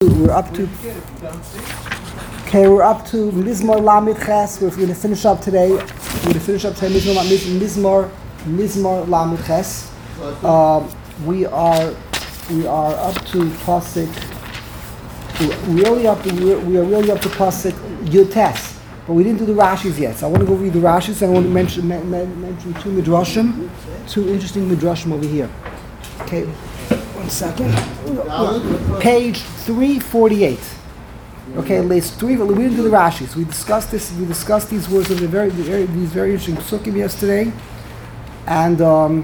Mizmor Lamed Ches. We're going to finish up today. Mizmor Lamed Ches. We are up to Pasuk. We are really up to Pasuk Yutes. But we didn't do the Rashis yet. So I want to go read the Rashis, and I want to mention two midrashim, two interesting midrashim over here. Okay, 1 second. Page 348. Okay, list 3. We didn't do the Rashis. We discussed this. We discussed these words of these very interesting psukim yesterday, and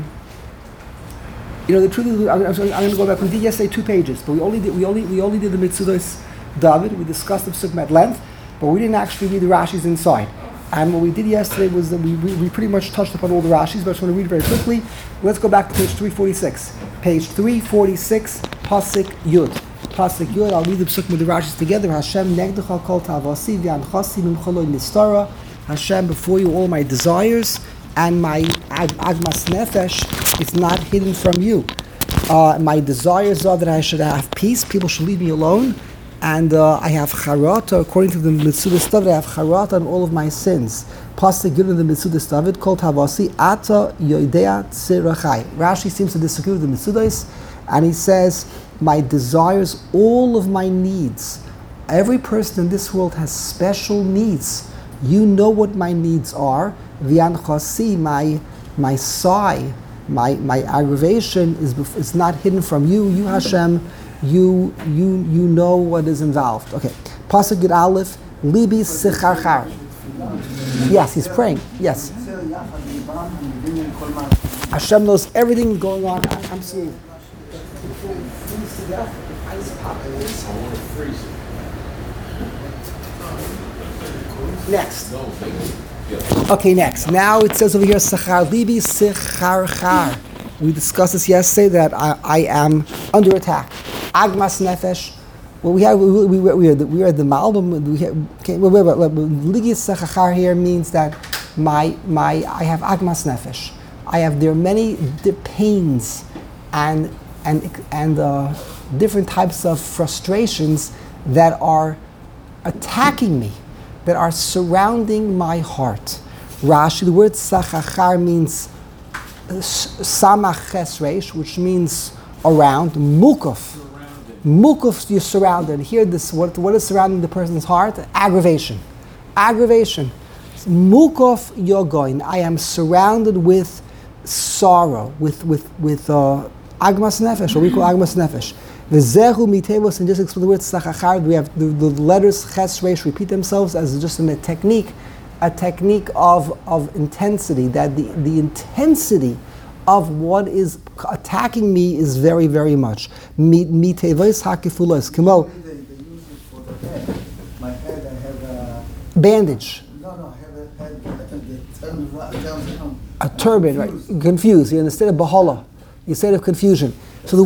the truth is, I'm going to go back. We did yesterday 2 pages, but we only did the Mitzudos David. We discussed the psukim at length. But we didn't actually read the Rashis inside. And what we did yesterday was that we pretty much touched upon all the Rashis, but I just want to read very quickly. Let's go back to page 346. Page 346, Pasuk Yud. Pasuk Yud, I'll read the Psukim with the Rashis together. Hashem negdecha kol tavasi v'anchasi mimchaloi nistara. Hashem, before you all my desires and my agmas nefesh, it's not hidden from you. My desires are that I should have peace, people should leave me alone. And I have charata, according to the Mitzudas David, I have charata on all of my sins. Pasuk given the Mitzudas David, called Havasi, Ata Yoidea Tzirachai. Rashi seems to disagree with the Mitzudas, and he says, my desires, all of my needs. Every person in this world has special needs. You know what my needs are. V'yanchasi, my sigh, my aggravation is not hidden from you. You, Hashem, you know what is involved. Okay. Pasuk Gid Aleph, Libi Sicharchar. Yes, he's praying. Yes. Hashem knows everything going on. Absolutely. Next. Okay, next. Now it says over here, Sechar Libi Sicharchar. We discussed this yesterday that I am under attack. Agmas nefesh. Well, we are the Malbim. Ligi Sechachar here means that I have agmas nefesh. There are many pains and different types of frustrations that are attacking me, that are surrounding my heart. Rashi, the word Sechachar means Samach Ches Reish, which means around. Mukaf. Mukaf, you're surrounded. Here, what is surrounding the person's heart? Aggravation. Mukaf Yogoin. I am surrounded with sorrow, with agmas nefesh, or we call agmas nefesh. The zehu mitevos, and just explain the word sachachar. We have the letters ches reish repeat themselves as just in a technique of intensity. That the intensity of what is attacking me is very, very much. Mitevos hakifulos. Kimo. They use it for the head. My head, I have a bandage. No, I have a head that turns around. A turban, right? Confused. You instead of bahala, instead of confusion. So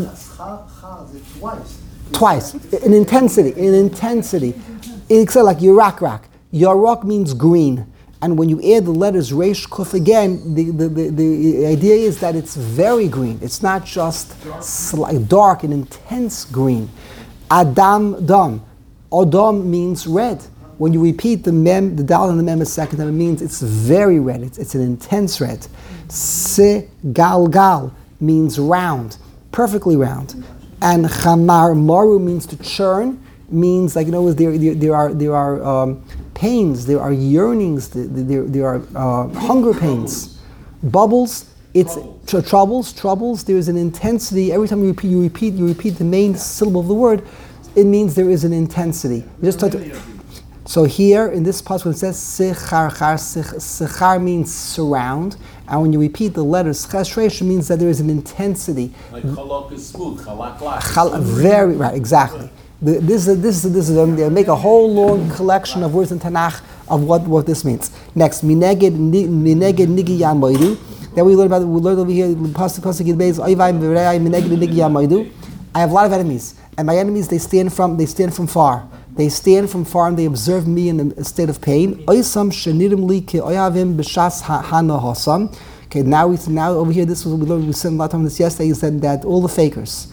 twice. In intensity. It's like Yarak. Yarak means green. And when you add the letters Reish Kuf again, the idea is that it's very green. It's not just dark and intense green. Adam Dam. Adam means red. When you repeat the mem, the dal and the mem a second time, it means it's very red. It's an intense red. Se Galgal means round, perfectly round. And Chamar Maru means to churn, means there are pains, there are yearnings, there are hunger pains, bubbles. It's troubles. There is an intensity. Every time you repeat the main syllable of the word, it means there is an intensity. So here in this passage, when it says sechar means surround, and when you repeat the letters ches reish, it means that there is an intensity. Like chalak is smooth, chalak. Very right, exactly. This is they make a whole long collection of words in Tanakh of what this means. Next, mineged nigi yamoidu. Then we learn over here pasuk Gid Beis oyvayim v're'ayim mineged nigi yamoidu. I have a lot of enemies, and my enemies they stand from far. They stand from far and they observe me in a state of pain. Oisam shenirim li ki oyavim b'shas ha'nahosam. Okay, now over here, this was we learned. We spent a lot of time on this yesterday. He said that all the fakers,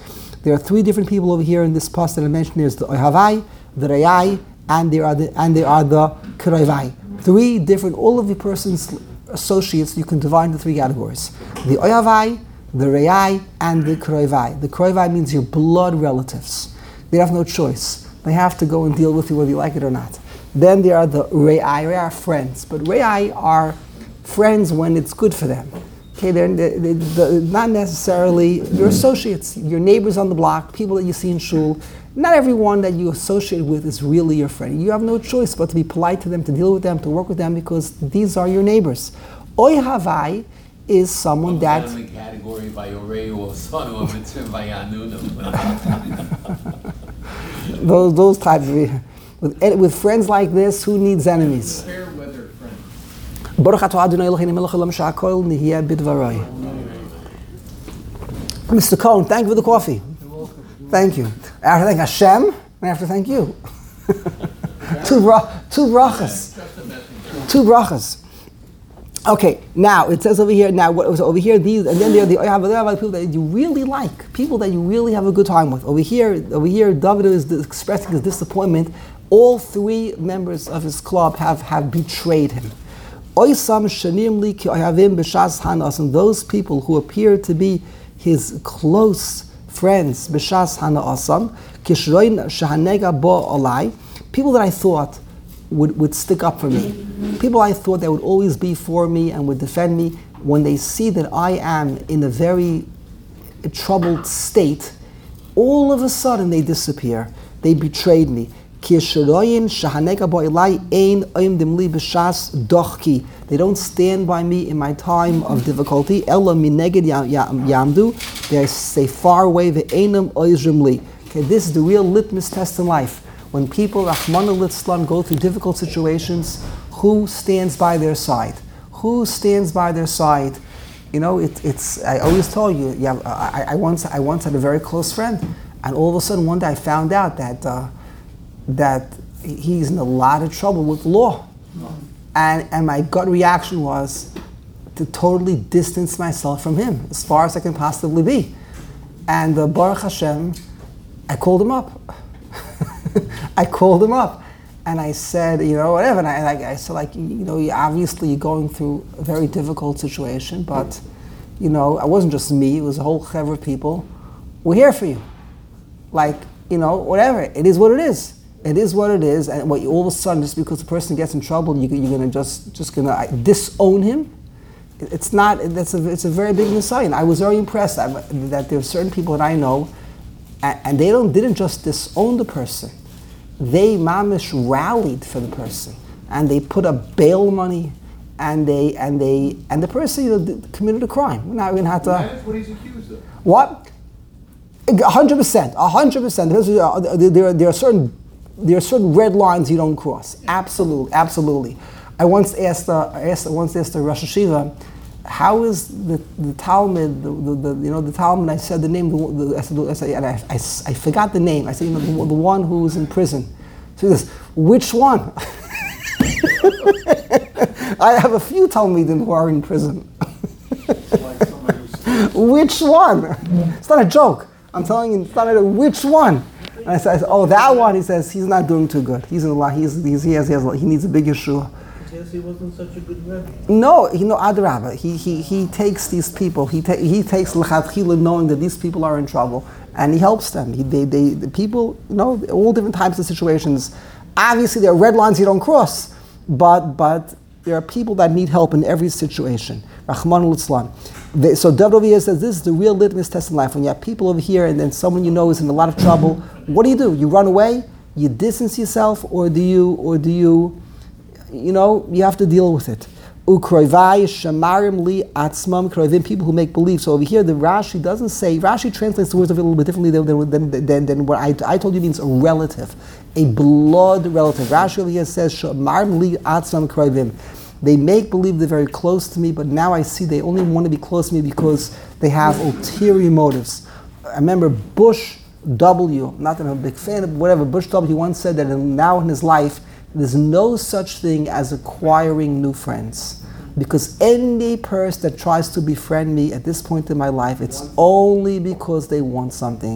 There are three different people over here in this post that I mentioned. There's the Ohavai, the Rayai, and there are the Kiroivai. Three different, all of the person's associates, you can divide into three categories. The Ohavai, the Rayai, and the Kiroivai. The Kiroivai means your blood relatives. They have no choice. They have to go and deal with you whether you like it or not. Then there are the Rayai. Rayai are friends, but Rayai are friends when it's good for them. Okay, they're not necessarily your associates, your neighbors on the block, people that you see in shul. Not everyone that you associate with is really your friend. You have no choice but to be polite to them, to deal with them, to work with them, because these are your neighbors. Oy Havai is someone that... in the category by Oreu or Son or Mitzvah by Anunim. those types of... With friends like this, who needs enemies? Fair weather friend. Baruch atah Adonai Eloheinu melech haolam shehakol nihiyeh bidvaroi. Mr. Cohen, thank you for the coffee. Thank you. I have to thank Hashem, I have to thank you. Two brachas. Two brachas. Okay, now it says over here, over here, these, and then there are the people that you really like, people that you really have a good time with. Over here, David is expressing his disappointment. All three members of his club have betrayed him. Oisam shanim li ki oyhavim b'shas hana'asim, those people who appear to be his close friends, b'shas hana'asam, kishroin shahanega bo olai, people that I thought would stick up for me, people I thought that would always be for me and would defend me, when they see that I am in a very troubled state, all of a sudden they disappear. They betrayed me. They don't stand by me in my time of difficulty. They stay far away. Okay, this is the real litmus test in life. When people, Rahman al-Litzlan, go through difficult situations, who stands by their side? Who stands by their side? You know, it's. I always told you. Yeah, I once had a very close friend, and all of a sudden one day I found out that he's in a lot of trouble with law, and my gut reaction was to totally distance myself from him as far as I can possibly be. And Baruch Hashem, I called him up. I called him up, and I said, you know, whatever. And I said, like, you know, obviously you're going through a very difficult situation, but, you know, it wasn't just me, it was a whole chevra of people. We're here for you. Like, you know, whatever. It is what it is. It is what it is. And all of a sudden, just because the person gets in trouble, you're going to just going to disown him. It's not. It's a very big mistake. I was very impressed that there are certain people that I know, and they didn't just disown the person. They mamish rallied for the person, and they put up bail money, and the person, you know, committed a crime. We're not going to have to. That's what he's accused of. What? 100%. 100%. There are certain red lines you don't cross. Absolutely. I once asked the Rosh Hashiva, how is the Talmud, the Talmud, I said the name, I forgot the name. I said, you know, the one who's in prison. So he says, which one? I have a few Talmudim who are in prison. Which one? It's not a joke. I'm telling you, it's not which one? And I said, oh, that one. He says, he's not doing too good. He's in a lot. He needs a big issue. Because he wasn't such a good rebbe. No, Adrabah. He takes these people. He takes l'chadchila, knowing that these people are in trouble, and he helps them. The people, you know, all different types of situations. Obviously, there are red lines you don't cross, but there are people that need help in every situation. Rahman al-Litzlan. So David over here says this is the real litmus test in life. When you have people over here and then someone you know is in a lot of trouble, what do? You run away? You distance yourself, or do you have to deal with it. Ukroivai shamarim li atzmam kroivim, people who make believe. So over here, the Rashi doesn't say. Rashi translates the words a little bit differently than what I told you means a relative, a blood relative. Rashi over here says shamarim li atzmam kroivim. They make believe they're very close to me, but now I see they only want to be close to me because they have ulterior motives. I remember Bush W. Not that I'm a big fan of whatever. Bush W. once said that now in his life, there's no such thing as acquiring new friends. Because any person that tries to befriend me at this point in my life, it's only because they want something.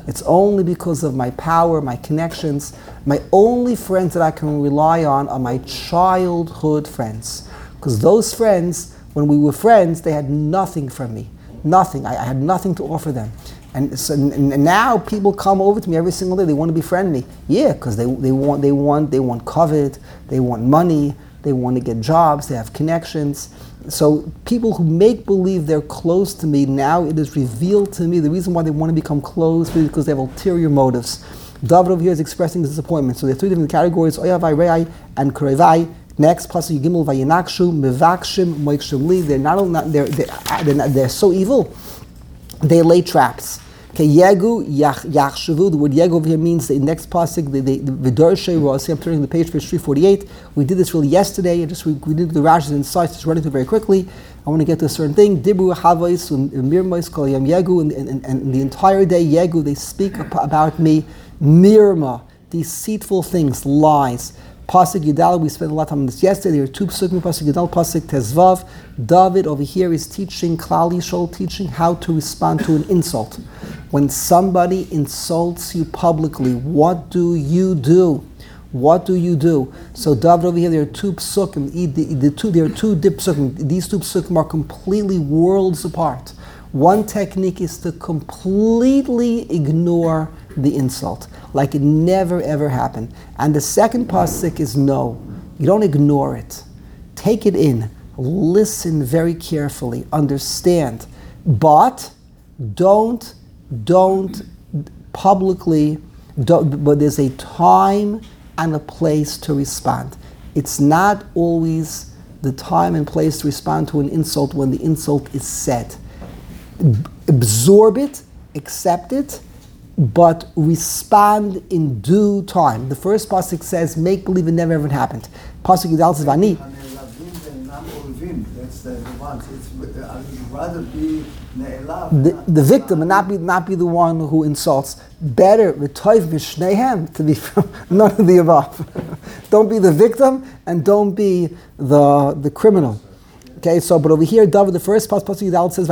It's only because of my power, my connections. My only friends that I can rely on are my childhood friends. Because those friends, when we were friends, they had nothing from me. Nothing. I had nothing to offer them. And so and now people come over to me every single day. They want to befriend me. Yeah, because they want covet, they want money, they want to get jobs, they have connections. So people who make believe they're close to me, now it is revealed to me the reason why they want to become close is because they have ulterior motives. David over here is expressing disappointment. So there are three different categories: Oyavai, Re'ai, and Krevai. Next, Pasuk Yigimel Vayinakshu Mevakshim Moikshim Li. They're so evil. They lay traps. Okay, Yegu Yachshavu. The word Yegu over here means the next pasuk. The Vidorshe Rosi. I'm turning to the page 348. We did this really yesterday. We did the Rashi's insights. Just running through very quickly. I want to get to a certain thing. Dibru Havais and Mirmais Kol Yam Yegu, and the entire day Yegu they speak about me. Mirma, deceitful things, lies. Pasuk Yudal, we spent a lot of time on this yesterday. There are two psukim, Pasuk Yudal, Pasuk Tezvav. David over here is teaching, Klal Yisrael, teaching how to respond to an insult. When somebody insults you publicly, what do you do? What do you do? So David over here, there are two psukim. There are two dip psukim. These two psukim are completely worlds apart. One technique is to completely ignore the insult, like it never ever happened. And the second pasuk is no, you don't ignore it. Take it in, listen very carefully, understand, but don't publicly, but there's a time and a place to respond. It's not always the time and place to respond to an insult when the insult is said. Absorb it, accept it, but respond in due time. The first pasuk says, make believe it never ever happened. Pasuk Yudal says, Vani. That's the ones. I would rather be the victim and not be the one who insults. Better to be from none of the above. Don't be the victim and don't be the criminal. Okay, so but over here, David, the first pasuk Yudal says,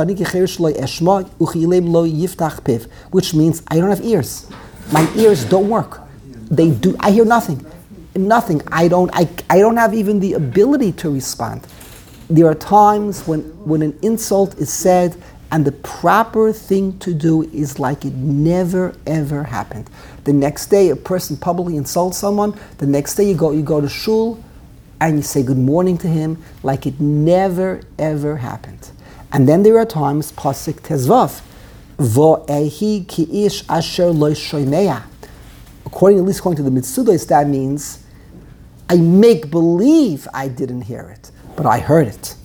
which means I don't have ears. My ears don't work. They do. I hear nothing. Nothing. I don't have even the ability to respond. There are times when an insult is said and the proper thing to do is like it never ever happened. The next day a person publicly insults someone, the next day you go to shul and you say good morning to him like it never ever happened. And then there are times, pasuk tezvav, vo'ehi ki ish asher lo shomeya. According to the Mitzudos, that means I make believe I didn't hear it, but I heard it.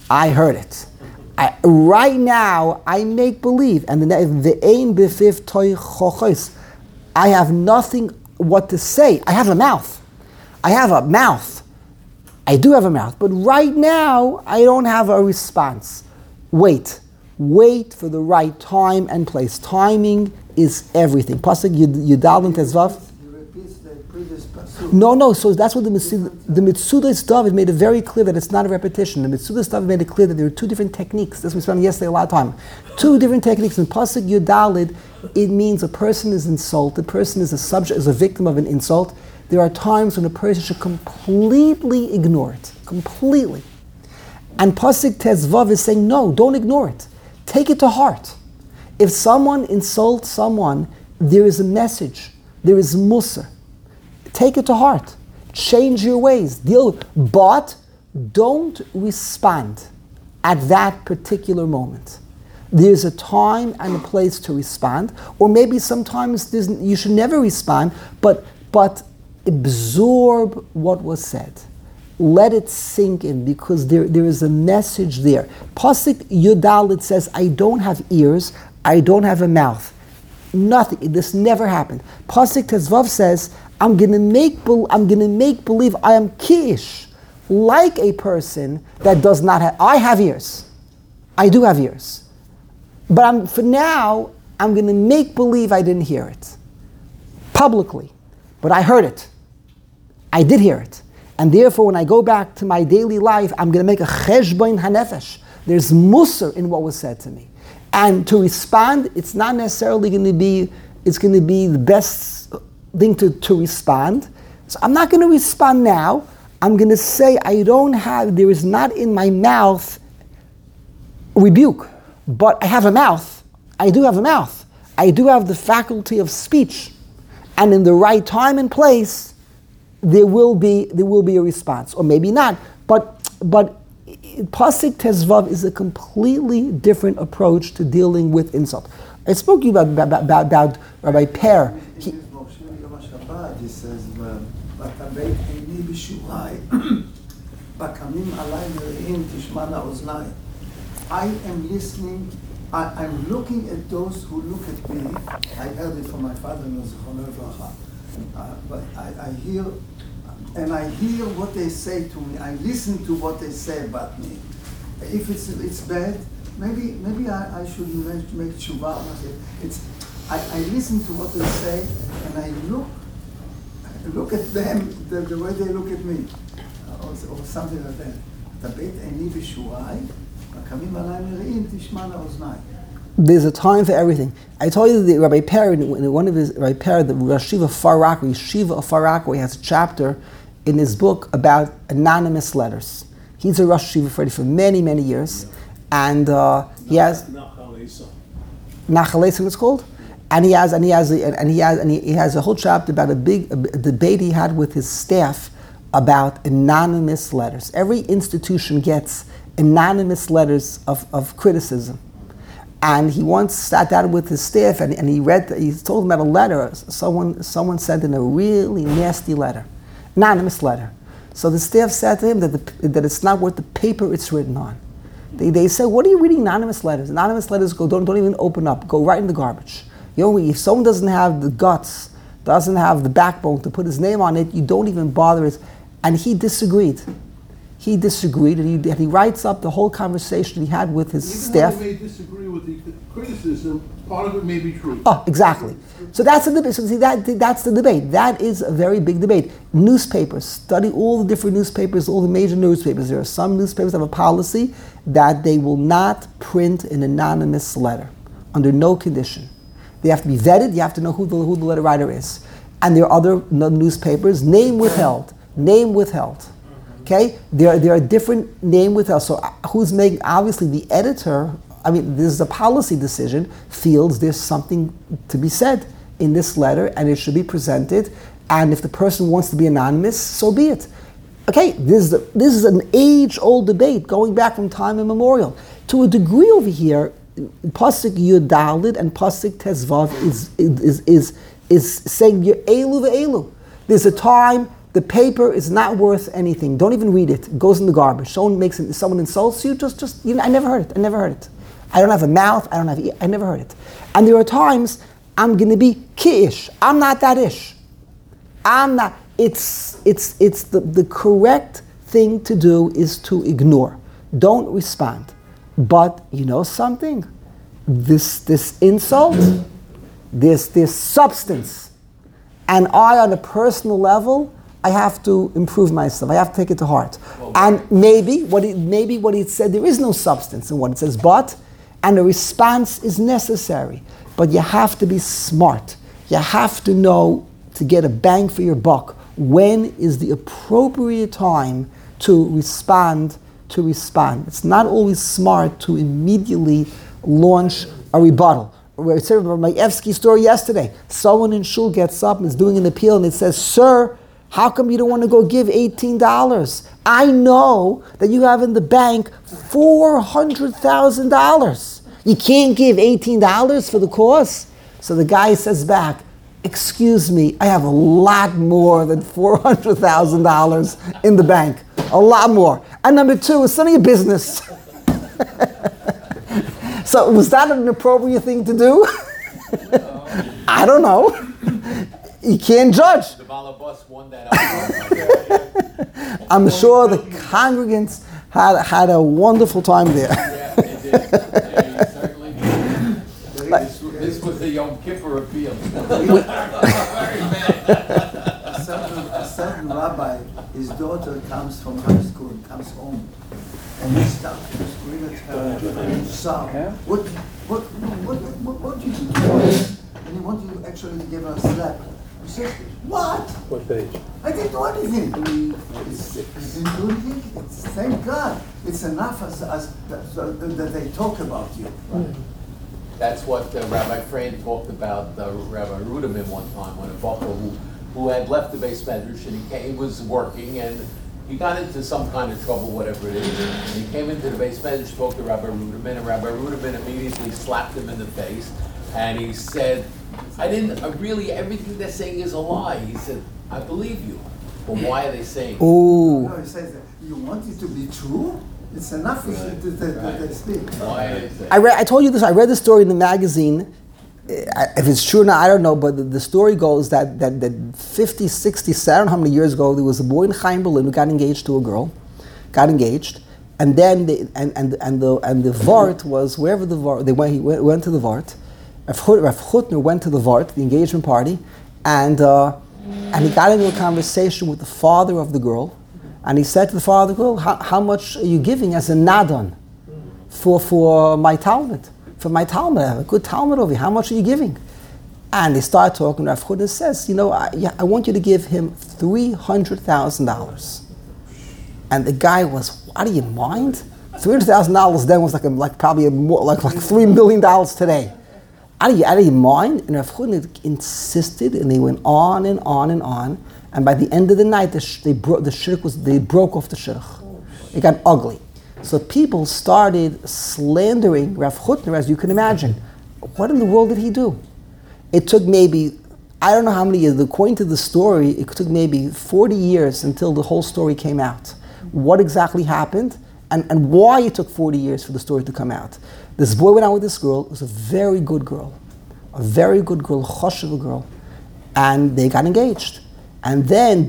Right now, I make believe, and the aim b'fiv toy chochos. I have nothing what to say. I have a mouth. I do have a mouth, but right now I don't have a response. Wait for the right time and place. Timing is everything. Pasuk Yudal and Tezvav. No. So that's what the Mitzudos David made it very clear that it's not a repetition. The Mitzudos David made it clear that there are two different techniques. This we spent yesterday a lot of time. Two different techniques. In Pasuk Yudalid, it means a person is insulted. A person is a victim of an insult. There are times when a person should completely ignore it. Completely. And Pasuk Tezvav is saying, no, don't ignore it. Take it to heart. If someone insults someone, there is a message. There is mussar. Take it to heart. Change your ways. But don't respond at that particular moment. There's a time and a place to respond. Or maybe sometimes you should never respond, but absorb what was said. Let it sink in because there is a message there. Pasuk Yudal, it says, I don't have ears, I don't have a mouth. Nothing. This never happened. Pasuk Tezvav says, I'm gonna make believe I am kish, like a person that does not have. I have ears. I do have ears. But for now, I'm gonna make believe I didn't hear it. Publicly. But I heard it. I did hear it. And therefore, when I go back to my daily life, I'm going to make a cheshbon hanefesh. There's mussar in what was said to me. And to respond, it's not necessarily going to be is going to be the best thing to respond. So I'm not going to respond now. I'm going to say there is not in my mouth rebuke, but I have a mouth. I do have a mouth. I do have the faculty of speech. And in the right time and place, there will be a response, or maybe not. But Pasuk Tezvav is a completely different approach to dealing with insult. I spoke to you about Rabbi Per. He says, "Vatabeit eini b'shurai, bakamim alai mereim tishmana oznai." I am listening. I'm looking at those who look at me. I heard it from my father-in-law, Zichrono Livracha. But I hear, and I hear what they say to me. I listen to what they say about me. If it's bad, maybe I should make tshuva. I listen to what they say, and I look at them the way they look at me, or something like that. Tabet eini b'shurai. There's a time for everything. I told you that Rabbi Per, in one of his Rabbi Per, the Yeshiva of Far Rockaway, has a chapter in his book about anonymous letters. He's a Rosh Yeshiva for many, many years, and he has Nachalesim it's called, and he has a whole chapter about a debate he had with his staff about anonymous letters. Every institution gets anonymous letters of criticism. And he once sat down with his staff and he told them about a letter. Someone sent in a really nasty letter, anonymous letter. So the staff said to him that it's not worth the paper it's written on. They said, "What are you reading anonymous letters? Anonymous letters don't even open up, go right in the garbage. You know, if someone doesn't have the guts, doesn't have the backbone to put his name on it, you don't even bother it." And he disagreed. And he writes up the whole conversation he had with his staff. Even though he may disagree with the criticism, part of it may be true. Oh, exactly. So that's the debate. So see, that's the debate. That is a very big debate. Newspapers, study all the different newspapers, all the major newspapers. There are some newspapers that have a policy that they will not print an anonymous letter under no condition. They have to be vetted. You have to know who the letter writer is. And there are other newspapers, name withheld. Okay, there are different name withheld. So who's making? Obviously, the editor. I mean, this is a policy decision. Feels there's something to be said in this letter, and it should be presented. And if the person wants to be anonymous, so be it. Okay, this is an age-old debate going back from time immemorial. To a degree over here, Pasuk Yud Daled and Pasuk Tezvav is saying Elu ve'elu. There's a time. The paper is not worth anything. Don't even read it. It goes in the garbage. Someone insults you. Just I never heard it. I don't have a mouth. I never heard it. And there are times I'm going to be ki-ish. I'm not that ish. I'm not. It's the correct thing to do is to ignore. Don't respond. But you know something? This insult, this substance, and on a personal level, I have to improve myself. I have to take it to heart. And maybe what it said, there is no substance in what it says, and a response is necessary. But you have to be smart. You have to know to get a bang for your buck. When is the appropriate time to respond? It's not always smart to immediately launch a rebuttal. I said about my Evsky story yesterday. Someone in shul gets up and is doing an appeal and it says, "Sir, how come you don't want to go give $18? I know that you have in the bank $400,000. You can't give $18 for the course?" So the guy says back, "Excuse me, I have a lot more than $400,000 in the bank. A lot more. And number two, it's none of your business." So was that an appropriate thing to do? I don't know. You can't judge. The Malabus won that. I'm sure the congregants had a wonderful time there. Yeah, they did. They certainly did. This was the Yom Kippur appeal. A certain rabbi, his daughter comes from high school and comes home, and he starts to scream at her and sob. What did you do? And he wanted to actually gave her a slap. She said, what? What page? I didn't do anything. I didn't do anything. Thank God. It's enough that they talk about you. That's what Rabbi Frand talked about Rabbi Ruderman one time, when a buffalo who had left the base medrash and he was working and he got into some kind of trouble, whatever it is, and he came into the base medrash, talked to Rabbi Ruderman, and Rabbi Ruderman immediately slapped him in the face, and he said, really, everything they're saying is a lie. He said, I believe you, but why are they saying it? Ooh. No, he says, you want it to be true? It's enough that they speak. Why are they saying I told you this. I read the story in the magazine. If it's true or not, I don't know. But the story goes that 50, 60, I don't know how many years ago, there was a boy in Chaim Berlin who got engaged to a girl, and then the Vart was wherever the Vart they went. He went to the Vart. Rav Chutner went to the Vart, the engagement party, and he got into a conversation with the father of the girl. And he said to the father of the girl, how much are you giving as a nadon for my Talmud? For my Talmud, I have a good Talmud over here. How much are you giving? And they start talking. Rav Chutner says, I want you to give him $300,000. And the guy was, what, do you mind? $300,000 then was like probably more like $3 million today. Out of your mind? And Rav Chutner insisted, and they went on and on and on. And by the end of the night, they broke off the shidduch. It got ugly. So people started slandering Rav Chutner, as you can imagine. What in the world did he do? It took maybe, I don't know how many years, according to the story, it took maybe 40 years until the whole story came out. What exactly happened, and why it took 40 years for the story to come out. This boy went out with this girl. It was a very good girl, a choshev girl, and they got engaged. And then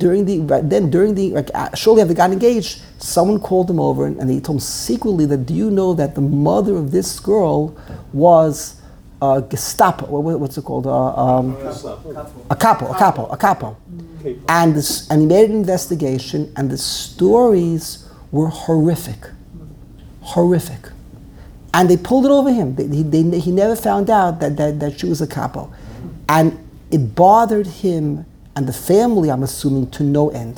shortly after they got engaged, someone called them over and they told him secretly that, do you know that the mother of this girl was Gestapo? What's it called? A capo. And he made an investigation, and the stories were horrific. And they pulled it over him. He never found out that she was a capo. And it bothered him and the family, I'm assuming, to no end.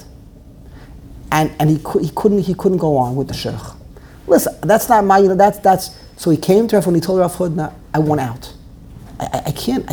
And he couldn't go on with the shidduch. Listen, that's not my, that's so he came to Rav and he told Rav Hudna, I want out. I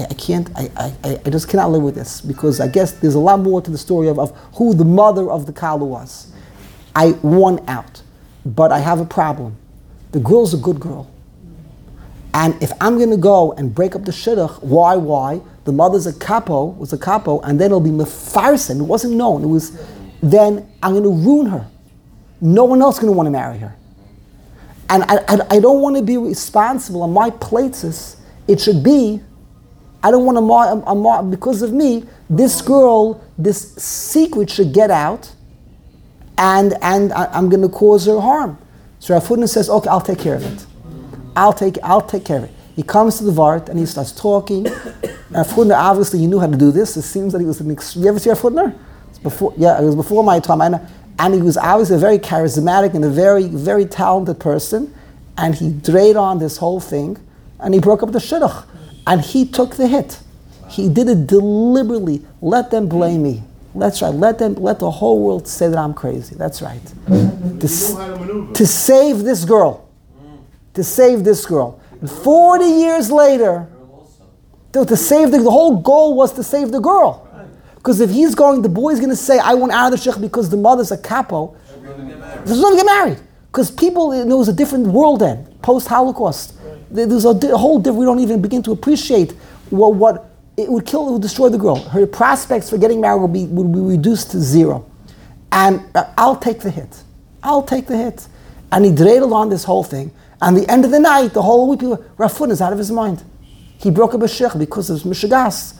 just cannot live with this, because I guess there's a lot more to the story of who the mother of the Kala was. I want out, but I have a problem. The girl's a good girl. And if I'm going to go and break up the shidduch, why? The mother's was a capo, and then it'll be mefarsen. It wasn't known. Then I'm going to ruin her. No one else is going to want to marry her. And I don't want to be responsible on my places. It should be, I don't want to, because of me, this girl, this secret should get out, and I'm going to cause her harm. So Rav Hudna says, okay, I'll take care of it. I'll take care of it. He comes to the Vart and he starts talking. Rav Hudna, obviously, he knew how to do this. It seems that he was you ever see Rav Hudna? It was before my time. And he was obviously a very charismatic and a very, very talented person. And he drayed on this whole thing, and he broke up the shidduch. And he took the hit. He did it deliberately. Let them blame me. That's right. Let the whole world say that I'm crazy. That's right. To save this girl. To save this girl. And 40 years later, to save the whole goal was to save the girl. Because if the boy's going to say, I want out of the shidduch because the mother's a capo, there's no get married. Because people, it was a different world then, post-Holocaust. There's a whole different, we don't even begin to appreciate what it would kill, it would destroy the girl. Her prospects for getting married would be reduced to zero. And I'll take the hit. And he dreidel on this whole thing. And the end of the night, the whole week, Rav Hudna is out of his mind. He broke up a shidduch because of mishagas.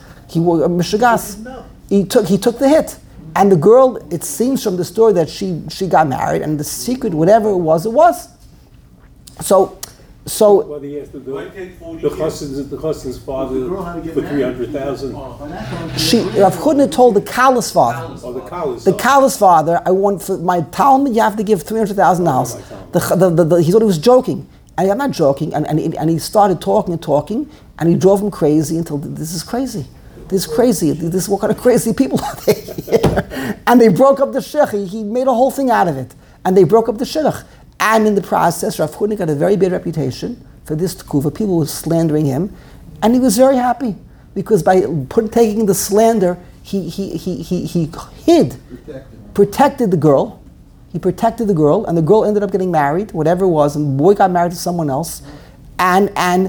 He took the hit. And the girl, it seems from the story that she got married, and the secret, whatever it was. So what he has to do, the Chassid's father for 300,000. Rav Hudna told the Kala's father. Oh, the Kala's. The Kala's father, I want for my Talmud, you have to give $300,000. He thought he was joking. And I'm not joking. And he started talking, and he drove him crazy until this is crazy. This crazy, this what kind of crazy people are they here? And they broke up the shidduch. He made a whole thing out of it. And they broke up the shidduch. And in the process, Rav Hutnik got a very bad reputation for this tekuva. People were slandering him. And he was very happy. Because by taking the slander, he hid, protected the girl. He protected the girl, and the girl ended up getting married, whatever it was, and the boy got married to someone else. And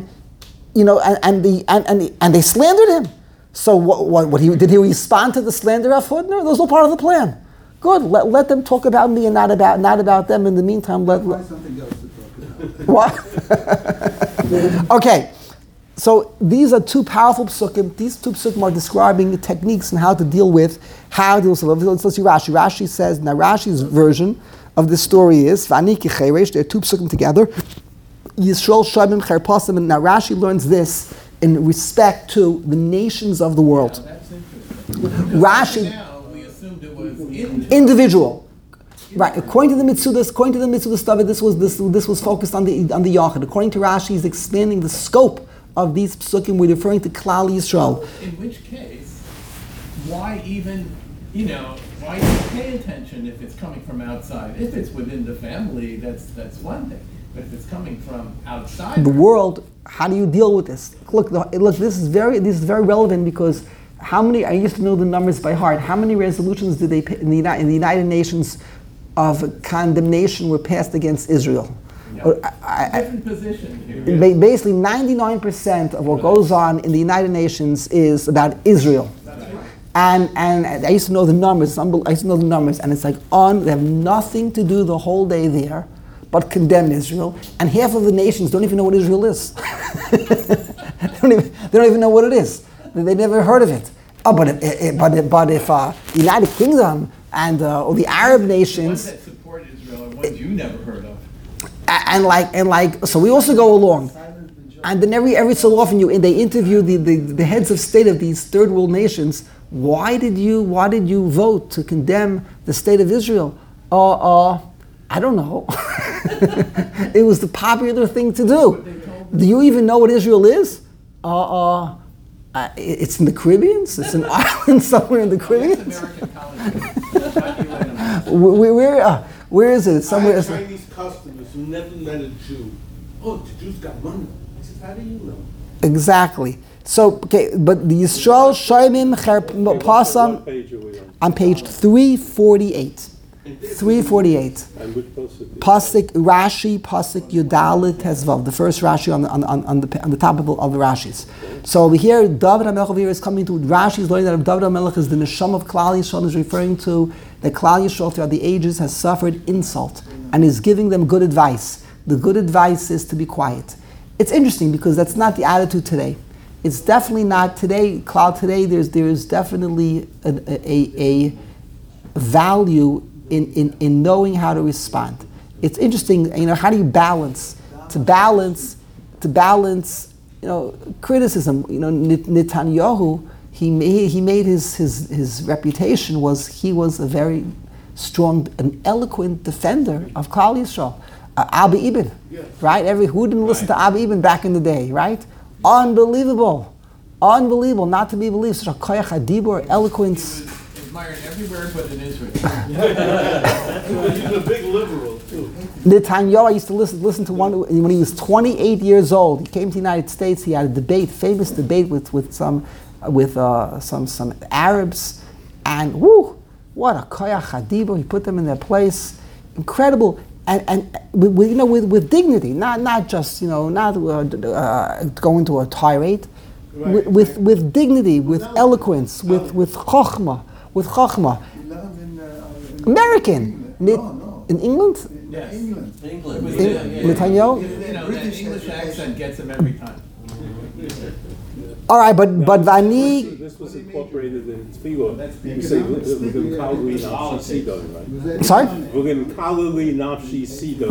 they slandered him. So did he respond to the slander of Hutner? That was all part of the plan. Good. Let them talk about me and not about them. In the meantime, Find something else to talk about. What? Okay. So these are two powerful psukim. These two psukim are describing the techniques and how to deal with Let's see Rashi. Rashi says, now Rashi's version of the story is Vani Kicheresh. There are two psukim together. Yisrael Shabim Cherpasim. And now Rashi learns this in respect to the nations of the world. Rashi. Now we assumed it was individual. Right. According to the Mitzudas stuff, this was focused on the Yachid. According to Rashi, he's expanding the scope of these psukim. We're referring to Klal Yisrael. In which case, why even, why even pay attention if it's coming from outside? If it's within the family, that's one thing. But if it's coming from outside The world, how do you deal with this? Look, this is very relevant because how many, I used to know the numbers by heart, how many resolutions did they, in the United Nations of condemnation were passed against Israel? different position here. Basically, 99% of what goes on in the United Nations is about Israel. And I used to know the numbers. And it's like they have nothing to do the whole day there, but condemn Israel. And half of the nations don't even know what Israel is. They don't even know what it is. They never heard of it. But if the United Kingdom and or the Arab nations, ones that support Israel are ones you never heard of. So we also go along, and then every so often they interview the heads of state of these third world nations. Why did you vote to condemn the state of Israel? I don't know. It was the popular thing to do. Do you even know what Israel is? It's in the Caribbean. It's an island somewhere in the Caribbean. American colonies. Where is it? It's somewhere. I have Chinese customers who never met a Jew. Oh, the Jews got money. I said, how do you know? Exactly. So, but the Yisrael Shaimim Pasam What page are we on? on page 348. 348. And which pasuk? Pasuk Rashi, Pasuk Yudalit Tezvav, the first Rashi on the top of the Rashis. So over here, David HaMelech over here is coming to Rashi is learning that David HaMelech is the neshama of Klal Yisrael, is referring to that Klal Yisrael throughout the ages has suffered insult and is giving them good advice. The good advice is to be quiet. It's interesting because that's not the attitude today. It's definitely not today. Klal today, there's definitely a value in knowing how to respond. It's interesting, how do you balance criticism? Netanyahu, he made his reputation was he was a very strong, an eloquent defender of Klal Yisrael. Abba Ibn, right? Who didn't listen to Abba Ibn back in the day, right? Unbelievable, not to be believed. Such a koyach hadibur, eloquence. Admired everywhere but in Israel. He's a big liberal, too. Netanyahu, I used to listen to one when he was 28 years old. He came to the United States. He had a famous debate with some Arabs, and what a koyach hadibur! He put them in their place. Incredible, and with dignity, not just going to a tirade, with dignity, with eloquence, with chokhmah. With Chachma. American. In England? Yes. England. Netanyahu? That English accent gets him every time. All right, but Vani. This was incorporated in Tfilah. You say V'gim Nafshi Sidon, right? Sorry? V'gim Kalali Nafshi Sidon.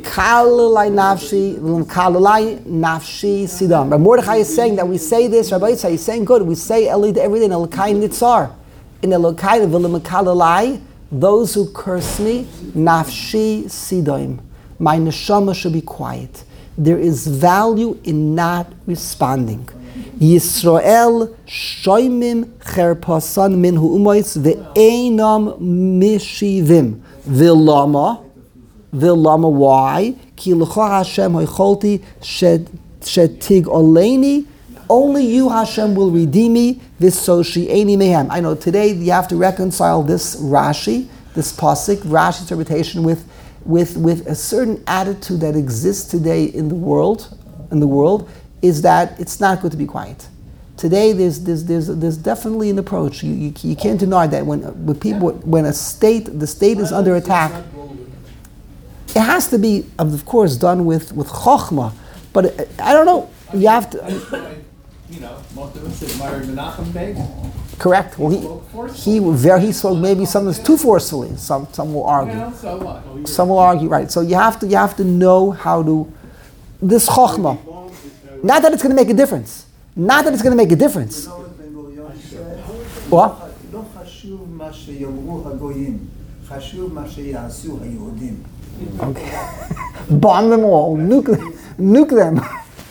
V'l'mkalali nafshi sidam. But Mordechai is saying that we say this. Rabbi Yitzhak is saying good. We say every day in Elokai Nitzar. In Elokai v'l'mkalalai, those who curse me, nafshi sidoim. My neshama should be quiet. There is value in not responding. Yisrael shoymim cherpasan minhu umois ve'enam mishivim. V'lama, why? Ki l'cha Hashem hoicholti shetig oleini. Only you, Hashem, will redeem me. V'soshi eini mehem. I know today you have to reconcile this Rashi, this pasuk, Rashi's interpretation with a certain attitude that exists today in the world, is that it's not good to be quiet. Today, there's definitely an approach. You can't deny that when the state is under attack, it has to be, of course, done with chokhmah. But I don't know. You have to. Most of us admire Menachem Begin. Correct. Well, he spoke maybe sometimes too forcefully. Some will argue. Well, so what? Some will argue, right? So you have to know how to this chokhmah. Not that it's going to make a difference. Not that it's going to make a difference. You know what Ben-Gurion said? What? לא חשוב מה שיאמרו הגויים, חשוב מה שיעשו היהודים. Okay. Bomb them all. Nuke them.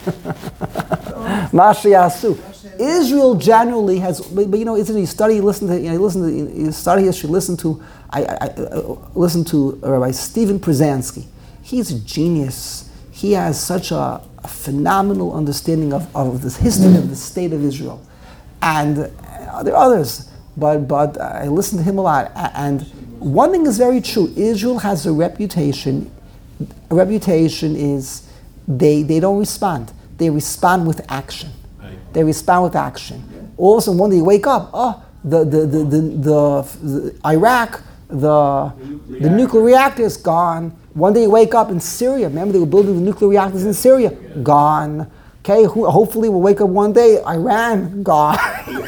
Mashiasu. Israel generally has, but you know, you study history, listen to Rabbi Stephen Przansky. He's a genius. He has such a phenomenal understanding of the history of the state of Israel. And there are others, but I listen to him a lot. And one thing is very true. Israel has a reputation. A reputation is they don't respond. They respond with action. They respond with action. All of a sudden, one day you wake up, the Iraq, the nuclear reactor is gone. One day you wake up in Syria. Remember they were building the nuclear reactors in Syria? Gone. Okay, hopefully we'll wake up one day, Iran, gone.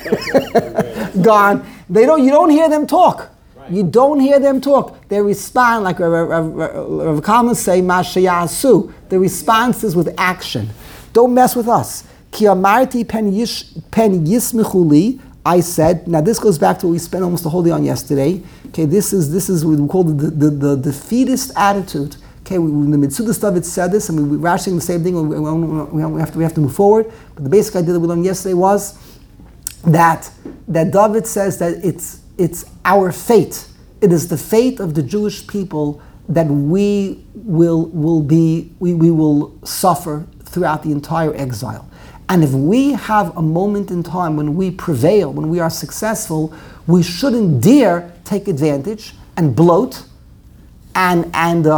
Gone. You don't hear them talk. You don't hear them talk. They respond like Rav Kalman say, Mashayasu. The response is with action. Don't mess with us. Ki amarti pen yismichuli. I said. Now this goes back to what we spent almost the whole day on yesterday. Okay, this is what we call the defeatist attitude. Okay, the Mitzudas David said this, and we're rationing the same thing. We have to move forward. But the basic idea that we learned yesterday was that David says that it's our fate. It is the fate of the Jewish people that we will suffer throughout the entire exile. And if we have a moment in time when we prevail, when we are successful, we shouldn't dare take advantage and bloat and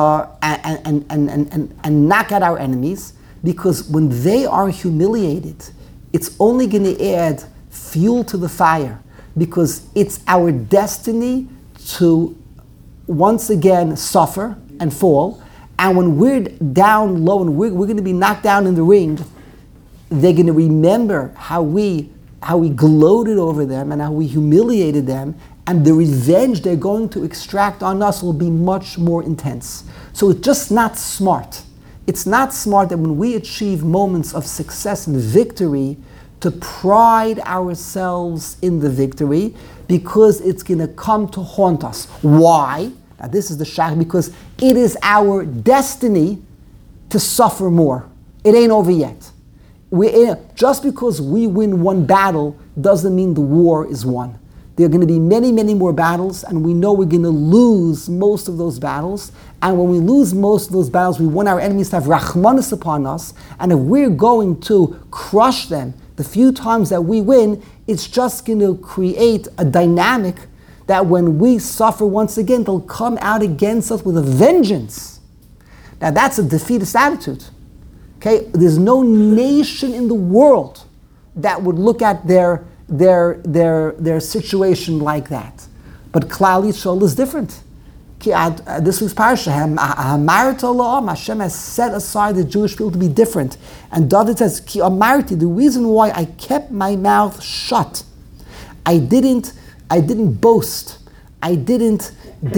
knock out our enemies, because when they are humiliated, it's only going to add fuel to the fire, because it's our destiny to once again suffer and fall. And when we're down low and we're going to be knocked down in the ring, they're going to remember how we gloated over them and how we humiliated them, and the revenge they're going to extract on us will be much more intense. So it's just not smart. It's not smart that when we achieve moments of success and victory to pride ourselves in the victory, because it's going to come to haunt us. Why? Now this is the shach, because it is our destiny to suffer more. It ain't over yet. Just because we win one battle doesn't mean the war is won. There are going to be many, many more battles, and we know we're going to lose most of those battles. And when we lose most of those battles, we want our enemies to have rachmanis upon us. And if we're going to crush them the few times that we win, it's just going to create a dynamic that when we suffer once again, they'll come out against us with a vengeance. Now that's a defeatist attitude. Okay, there's no nation in the world that would look at their situation like that. But Klal Yisrael is different. This week's parasha, Hashem has set aside the Jewish people to be different. And David says, Ki amarti, the reason why I kept my mouth shut, I didn't boast, I didn't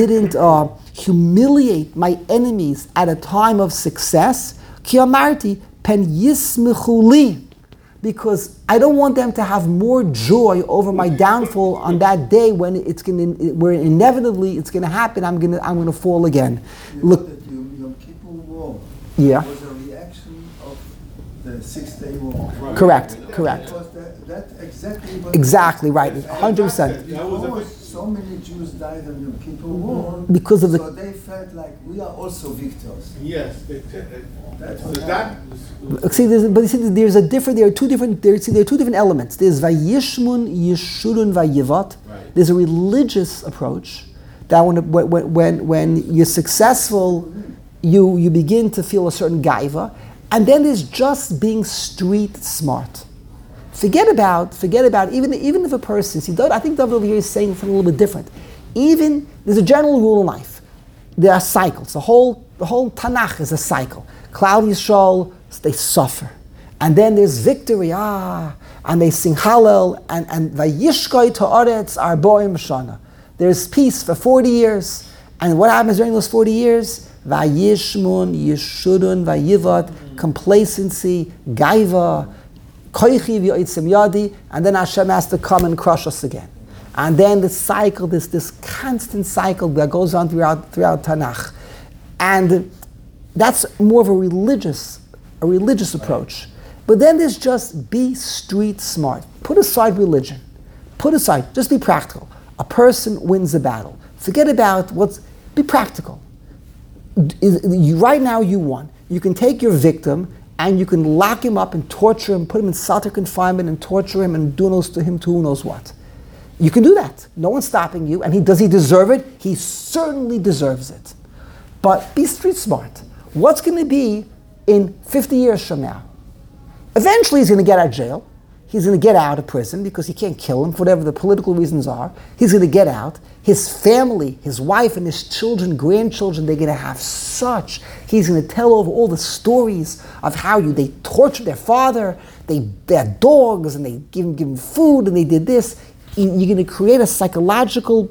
humiliate my enemies at a time of success. Ki amarti pen yismechu li, because I don't want them to have more joy over my downfall on that day when where inevitably it's going to happen. I'm going to fall again. Look, that Yom Kippur War was a reaction of the 6-day war. Correct. Because that exactly what. Exactly right. 100%. Because so many Jews died on Yom Kippur War. Because of So the they felt like we are also victors. Yes, That's so what that, see, but you see, there are two different elements. There's Vayishmun, Yeshurun, Vayivat. Right. There's a religious approach that when you're successful, you begin to feel a certain gaiva, and then there's just being street smart. Forget about even if a person. See, I think David over here is saying something a little bit different. Even there's a general rule in life. There are cycles. The whole Tanakh is a cycle. Klal Yisrael, they suffer, and then there's victory. And they sing Hallel, and Vayishkoi Ta'aretz Arboim Shana. There's peace for 40 years, and what happens during those 40 years? Vayishmun, Yeshurun, Vayivat, complacency, Gaiva, Koichi v'yotzim yadi, and then Hashem has to come and crush us again. And then the cycle, this constant cycle that goes on throughout Tanakh. And that's more of a religious approach. But then there's just be street smart. Put aside religion. Just be practical. A person wins a battle. Forget about be practical. Right now you won. You can take your victim and you can lock him up and torture him, put him in solitary confinement and torture him and do to him to who knows what. You can do that. No one's stopping you. And does he deserve it? He certainly deserves it. But be street smart. What's going to be in 50 years from now? Eventually he's going to get out of jail. He's going to get out of prison because he can't kill him for whatever the political reasons are. He's going to get out. His family, his wife and his children, grandchildren, they're going to have he's going to tell over all the stories of how they tortured their father, they had dogs and they give him food and they did this. You're going to create a psychological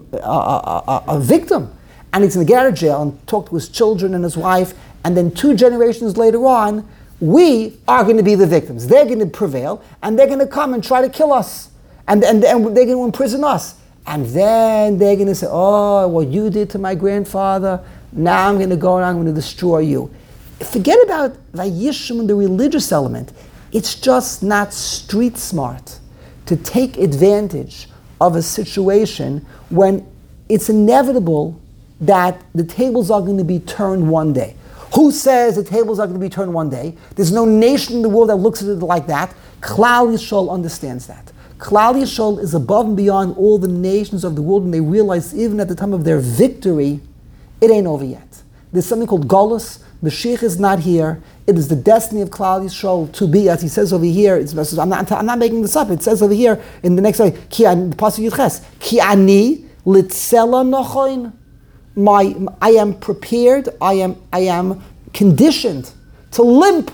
a victim. And he's going to get out of jail and talk to his children and his wife, and then 2 generations later on, we are going to be the victims. They're going to prevail, and they're going to come and try to kill us, and they're going to imprison us. And then they're going to say, oh, what you did to my grandfather, now I'm going to go and I'm going to destroy you. Forget about Vayishim and the religious element. It's just not street smart to take advantage of a situation when it's inevitable that the tables are going to be turned one day. Who says the tables are going to be turned one day? There's no nation in the world that looks at it like that. Klal Yisrael understands that. Klal Yisrael is above and beyond all the nations of the world, and they realize even at the time of their victory, it ain't over yet. There's something called Golus. Mashiach is not here. It is the destiny of Klal Yisrael to be, as he says over here. I'm not making this up. It says over here in the next the Pasuk Yudches, Ki ani litzela nochoin. I am prepared. I am conditioned to limp.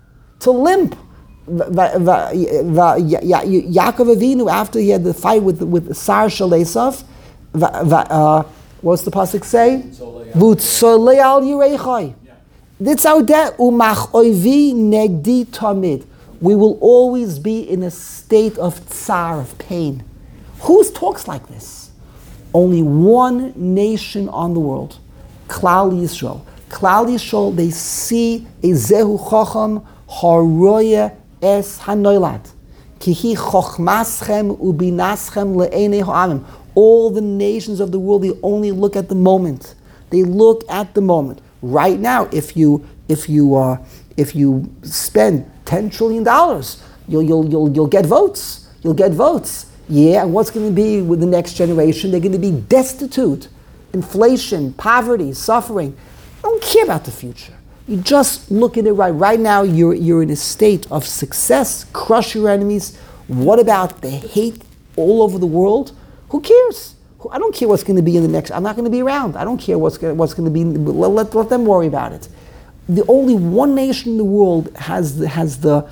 Yaakov Avinu, after he had the fight with Sar Shel Esav, what's the pasuk say? V'utzolei al yirechai. That's our debt. Umach oivi negdi tamid. We will always be in a state of tsar, of pain. Who talks like this? Only one nation on the world, Klal Yisrael. Klal Yisrael, they see a zehu chacham haroya es hanoilad. Kihi chochmaschem ubinaschem le'enei ha'amim. All the nations of the world, they only look at the moment. They look at the moment. Right now, if you spend $10 trillion, you'll get votes. You'll get votes. Yeah, and what's going to be with the next generation? They're going to be destitute, inflation, poverty, suffering. I don't care about the future. You just look at it right. Right now, you're in a state of success. Crush your enemies. What about the hate all over the world? Who cares? I don't care what's going to be in the next. I'm not going to be around. I don't care what's going to be. Let them worry about it. The only one nation in the world has the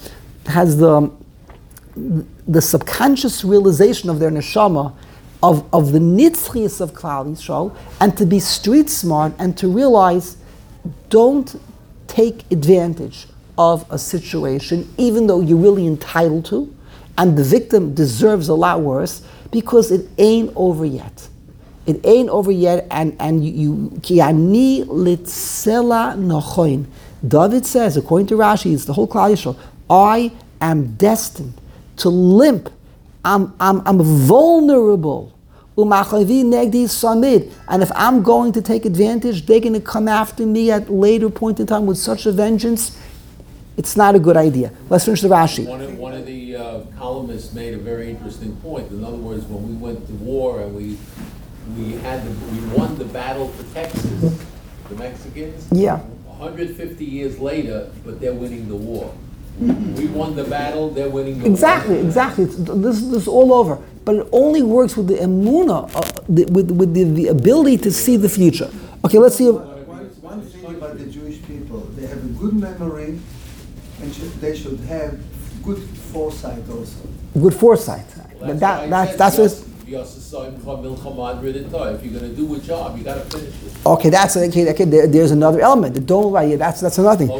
subconscious realization of their neshama, of the nitzchias of Klal Yisrael, and to be street smart and to realize, don't take advantage of a situation, even though you're really entitled to, and the victim deserves a lot worse, because it ain't over yet. It ain't over yet, and you ki ani litzela nochoin. David says, according to Rashi, it's the whole Klal Yisrael, I am destined to limp. I'm vulnerable. Umachavi negdi samid. And if I'm going to take advantage, they're going to come after me at a later point in time with such a vengeance. It's not a good idea. Let's finish the Rashi. One of the columnists made a very interesting point. In other words, when we went to war and we won the battle for Texas, the Mexicans. Yeah. 150 years later, but they're winning the war. We won the battle, they're winning the war. Exactly. This is all over. But it only works with the emunah, with the ability to see the future. Okay, let's see. One thing about the Jewish people, they have a good memory, and they should have good foresight also. Good foresight. Well, That's what. If you're going to do a job, you got to finish it. Okay, there's another element. Don't worry, that's another thing.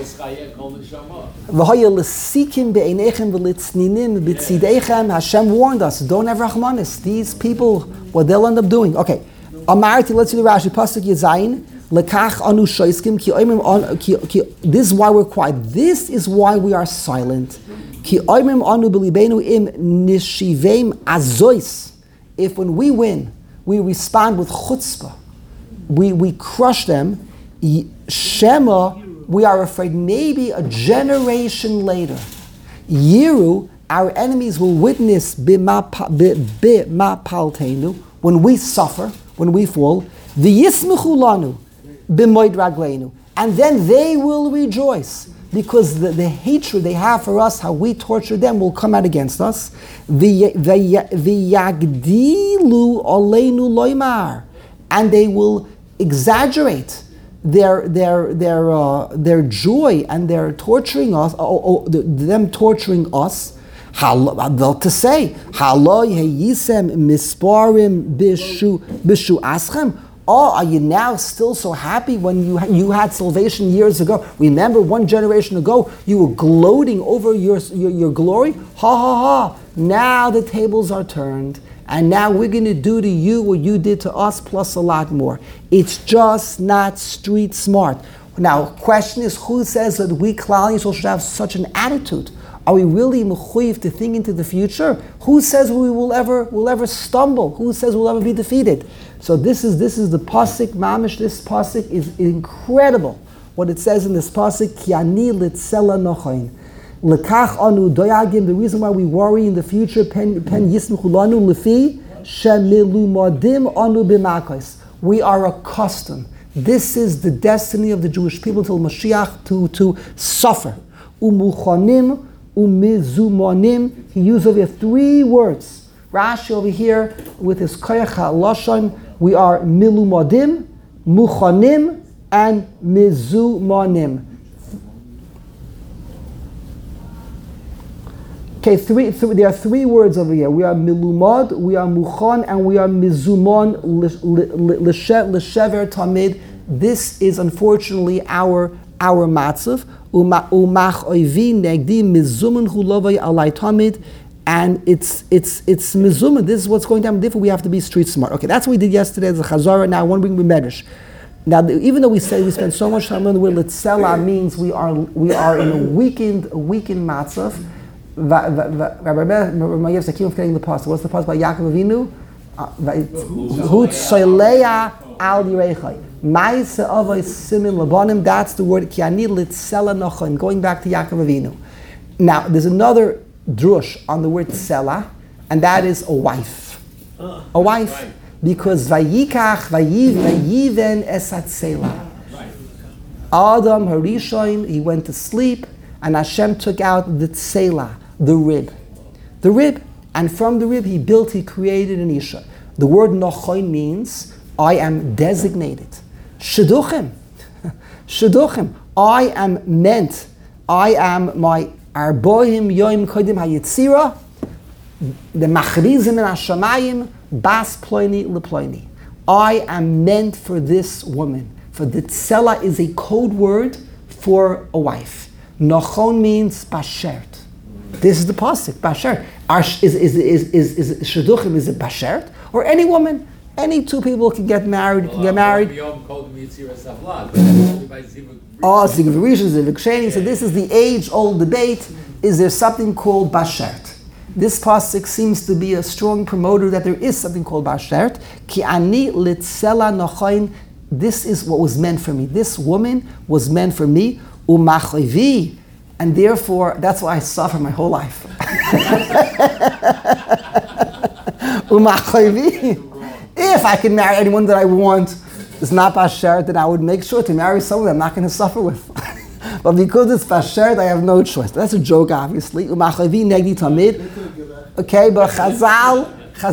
Hashem warned us, don't have Rahmanis. These people, what they'll end up doing. Okay. Amarti, let's see the Rashi. Pasuk Yazayin. Lekach anu shoiskim this is why we're quiet. This is why we are silent. Ki oimim anu b'libeinu im nishiveim azois. If when we win, we respond with chutzpah, we crush them, Shema, we are afraid maybe a generation later, Yiru, our enemies will witness bima palteinu, when we suffer, when we fall, v'yismechu lanu b'moed ragleinu, and then they will rejoice. Because the hatred they have for us, how we torture them, will come out against us. V'yagdilu oleinu loymar, and they will exaggerate their joy and their torturing us, them torturing us. They'll to say, "Halo yisem misparim bishu aschem." Oh, are you now still so happy when you had salvation years ago? Remember, one generation ago, you were gloating over your glory? Ha ha ha! Now the tables are turned, and now we're going to do to you what you did to us, plus a lot more. It's just not street smart. Now, question is, who says that we Klal Yisrael should have such an attitude? Are we really mechuyev to think into the future? Who says we will ever stumble? Who says we'll ever be defeated? So this is the pasuk mamish. This pasuk is incredible. What it says in this pasuk, ki ani litzela nochain, lekach anu doyagim. The reason why we worry in the future, pen yismechu lanu lefi shemilumadim anu b'makos. We are accustomed. This is the destiny of the Jewish people till Mashiach to suffer. Umuchanim. Umizumonim. He used over here 3 words. Rashi over here with his koyach ha'lashon, we are milumodim, muchanim, and mizumonim. Okay, there are 3 words over here. We are milumad, we are muchan, and we are mizumon l'shever tamid. This is unfortunately our matzav. Umach oivi negdi mizuman hulovay alay tamid, and it's mizuman. This is what's going to happen. Therefore, we have to be street smart. Okay, that's what we did yesterday as a chazara. Now, I want to bring Medrash. Now, even though we say we spend so much time on the word litzela, means we are in a weakened matzav. Rabbi Mayev Sakim getting the pasuk. What's the pasuk by Yaakov Avinu? Hu tzoleya al yirechai. Ma'ase avos simin labanim. That's the word ki ani litzela nochon. Going back to Yaakov Avinu. Now, there's another drush on the word tzela, and that is a wife. A wife. Right. Because vayikach vayiven esat tzela. Adam Harishon, he went to sleep, and Hashem took out the tzela, the rib. And from the rib he created an isha. The word nochon means I am designated. Shidduchim. I am meant. I am my arbohim yoim kodim hayitzira, the machrizim and hashamayim, bas ploini leploini. I am meant for this woman. For the tzela is a code word for a wife. Nochon means bashert. This is the pasuk, bashert. Is shidduchim, is it bashert? Or any woman? Any 2 people can get married. Zivik Rishon, Zivik Sheni. So this is the age-old debate. Is there something called Bashert? This pasuk seems to be a strong promoter that there is something called Bashert. Ki ani litzela nochain. This is what was meant for me. This woman was meant for me. Umachavi. And therefore, that's why I suffer my whole life. Umachavi. If I can marry anyone that I want, it's not Bashert, then I would make sure to marry someone that I'm not going to suffer with. But because it's Bashert, I have no choice. That's a joke, obviously. Umachavi negdi tamid. Okay, but Chazal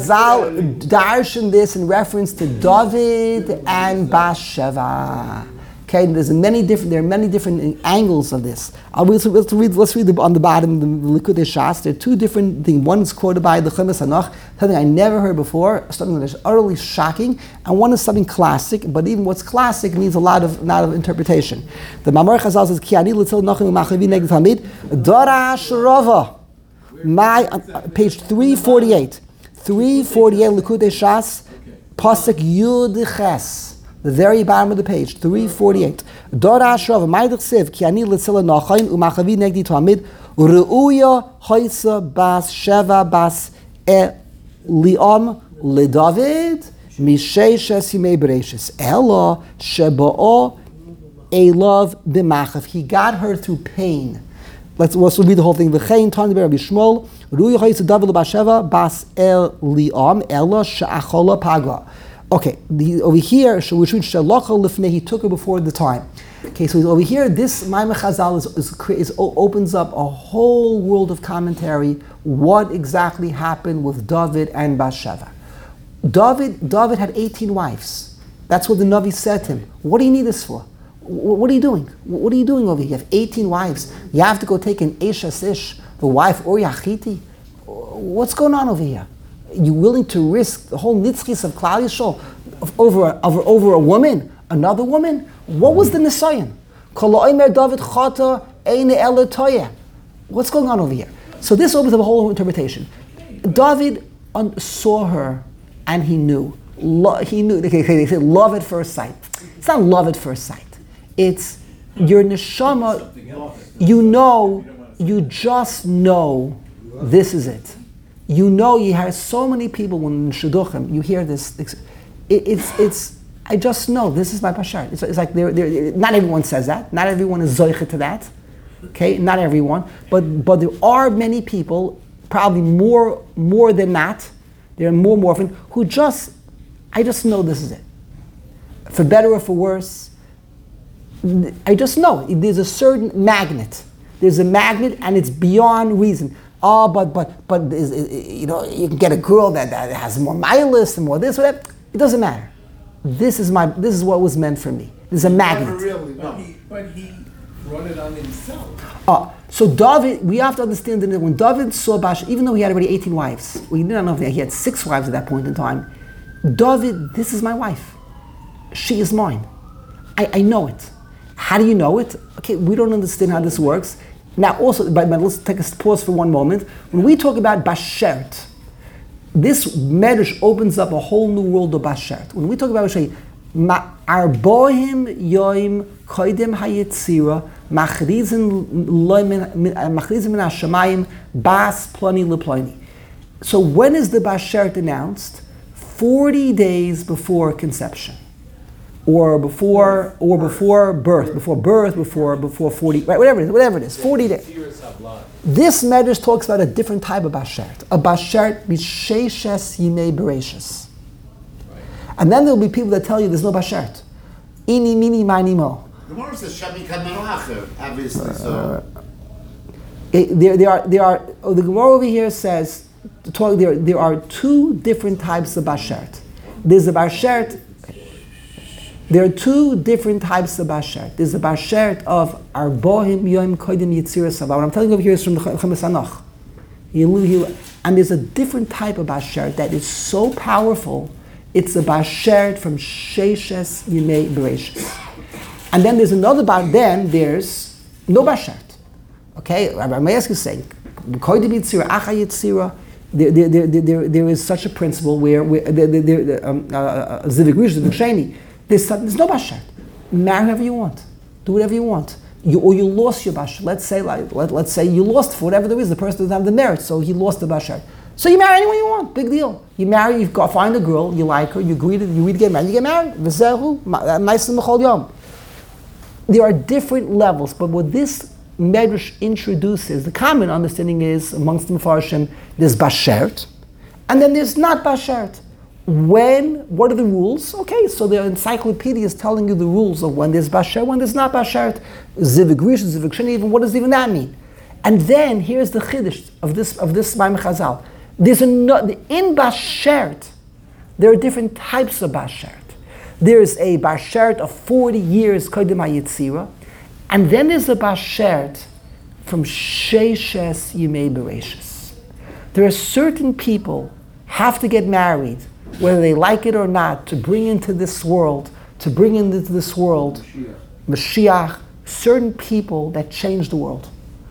darshan this in reference to David and Bathsheba. Okay, there are many different angles of this. Let's read on the bottom the Likutei Shas. There are two different things. One is quoted by the Chumash Hanoch, something I never heard before, something that is utterly shocking, and one is something classic. But even what's classic needs a lot of interpretation. The Mamar Chazal says, "Ki ani litzil nachim u'machavi neged tamid darash rava." Page 348, 348 Likutei Shas, pasuk Yud Ches. The very bottom of the page, 348. Dora Ashrava, Maidach Siv, Ki ani litzila nachain, u'machavi negdi tamid, Ru'uya haisa bas Sheva bas Liam leDavid, Misheishes Yimei Bereishis. Ela sheba'o elav b'machav. He got her through pain. Let's read the whole thing. V'chein Tani Rabbi Shmuel, Ru'uya haisa David bas Sheva bas Liam, Ela she'achola paga. Okay, over here, he took her before the time. Okay, so over here, this Maimon Chazal opens up a whole world of commentary. What exactly happened with David and Bathsheba? David had 18 wives. That's what the Navi said to him. What do you need this for? What are you doing? What are you doing over here? You have 18 wives. You have to go take an Eshes Ish, the wife Uriah Chiti. What's going on over here? You willing to risk the whole nitzchis of Klal Yisrael over a woman, another woman? What was the nisayon? David chata eine ele toya. What's going on over here? So this opens up a whole interpretation. David saw her and he knew. He knew. They say love at first sight. It's not love at first sight. It's your neshama. You know. You just know. This is it. You know, you hear so many people when in Shidduchim, you hear this. It's. I just know this is my Bashar. It's like not everyone says that. Not everyone is zoiche to that. Okay, not everyone, but there are many people, probably more than not. There are more often who just. I just know this is it. For better or for worse, I just know there's a certain magnet. There's a magnet, and it's beyond reason. Oh, but you know, you can get a girl that has more mileage and more this, whatever. It doesn't matter. This is what was meant for me. There's a magnet. Really, no. But he brought it on himself. So David, we have to understand that when David saw Bathsheba, even though he had already 18 wives, we didn't know if he had 6 wives at that point in time. David, this is my wife. She is mine. I know it. How do you know it? Okay, we don't understand how this works. Now also, but let's take a pause for one moment. When we talk about Bashert, this medrash opens up a whole new world of Bashert. When we talk about Bashert, Arbohim yoim koidem hayetzira machrizin min hashamayim bas plani leplani. So when is the Bashert announced? 40 days before conception. Or before birth, before 40, right? Whatever it is, 40 days. This medrash talks about a different type of bashert, a bashert b'sheishes yimei bereishis. And then there'll be people that tell you there's no bashert. Ini mini mani mo. The Gemara says shami kadmaracher, obviously. So there are. The Gemara over here says there are 2 different types of bashert. There's a bashert. There are 2 different types of bashert. There's a bashert of Arbohim Yom Kodim Yitzira Sava. What I'm telling you over here is from the Chumash Hanoch. And there's a different type of bashert that is so powerful. It's a bashert from Sheishes Yimei Bereishis. And then there's another then there's no bashert. Okay, Rabbi Meyask is saying, Kodim Yitzira, Acha Yitzira. There is such a principle where Zivik Rishon, Zivik Sheni. There's no bashert. Marry whoever you want. Do whatever you want. Or you lost your bashert. Let's say you lost for whatever the reason. The person doesn't have the merit, so he lost the bashert. So you marry anyone you want. Big deal. You marry. You find a girl. You like her. You agree to get married. You get married. V'zehu, nice and mechol yom. There are different levels, but what this medrash introduces, the common understanding is amongst the Mefarshim, there's bashert, and then there's not bashert. What are the rules? Okay, so the encyclopedia is telling you the rules of when there's bashert, when there's not bashert, zivig rishon, zivig sheni, even what does even that mean? And then here's the chiddush of this Maimon Chazal. In bashert, there are different types of bashert. There's a bashert of 40 years kodem hayitzira, and then there's a bashert from sheishes yimei bereshis. There are certain people have to get married, whether they like it or not, to bring into this world, Mashiach, certain people that change the world.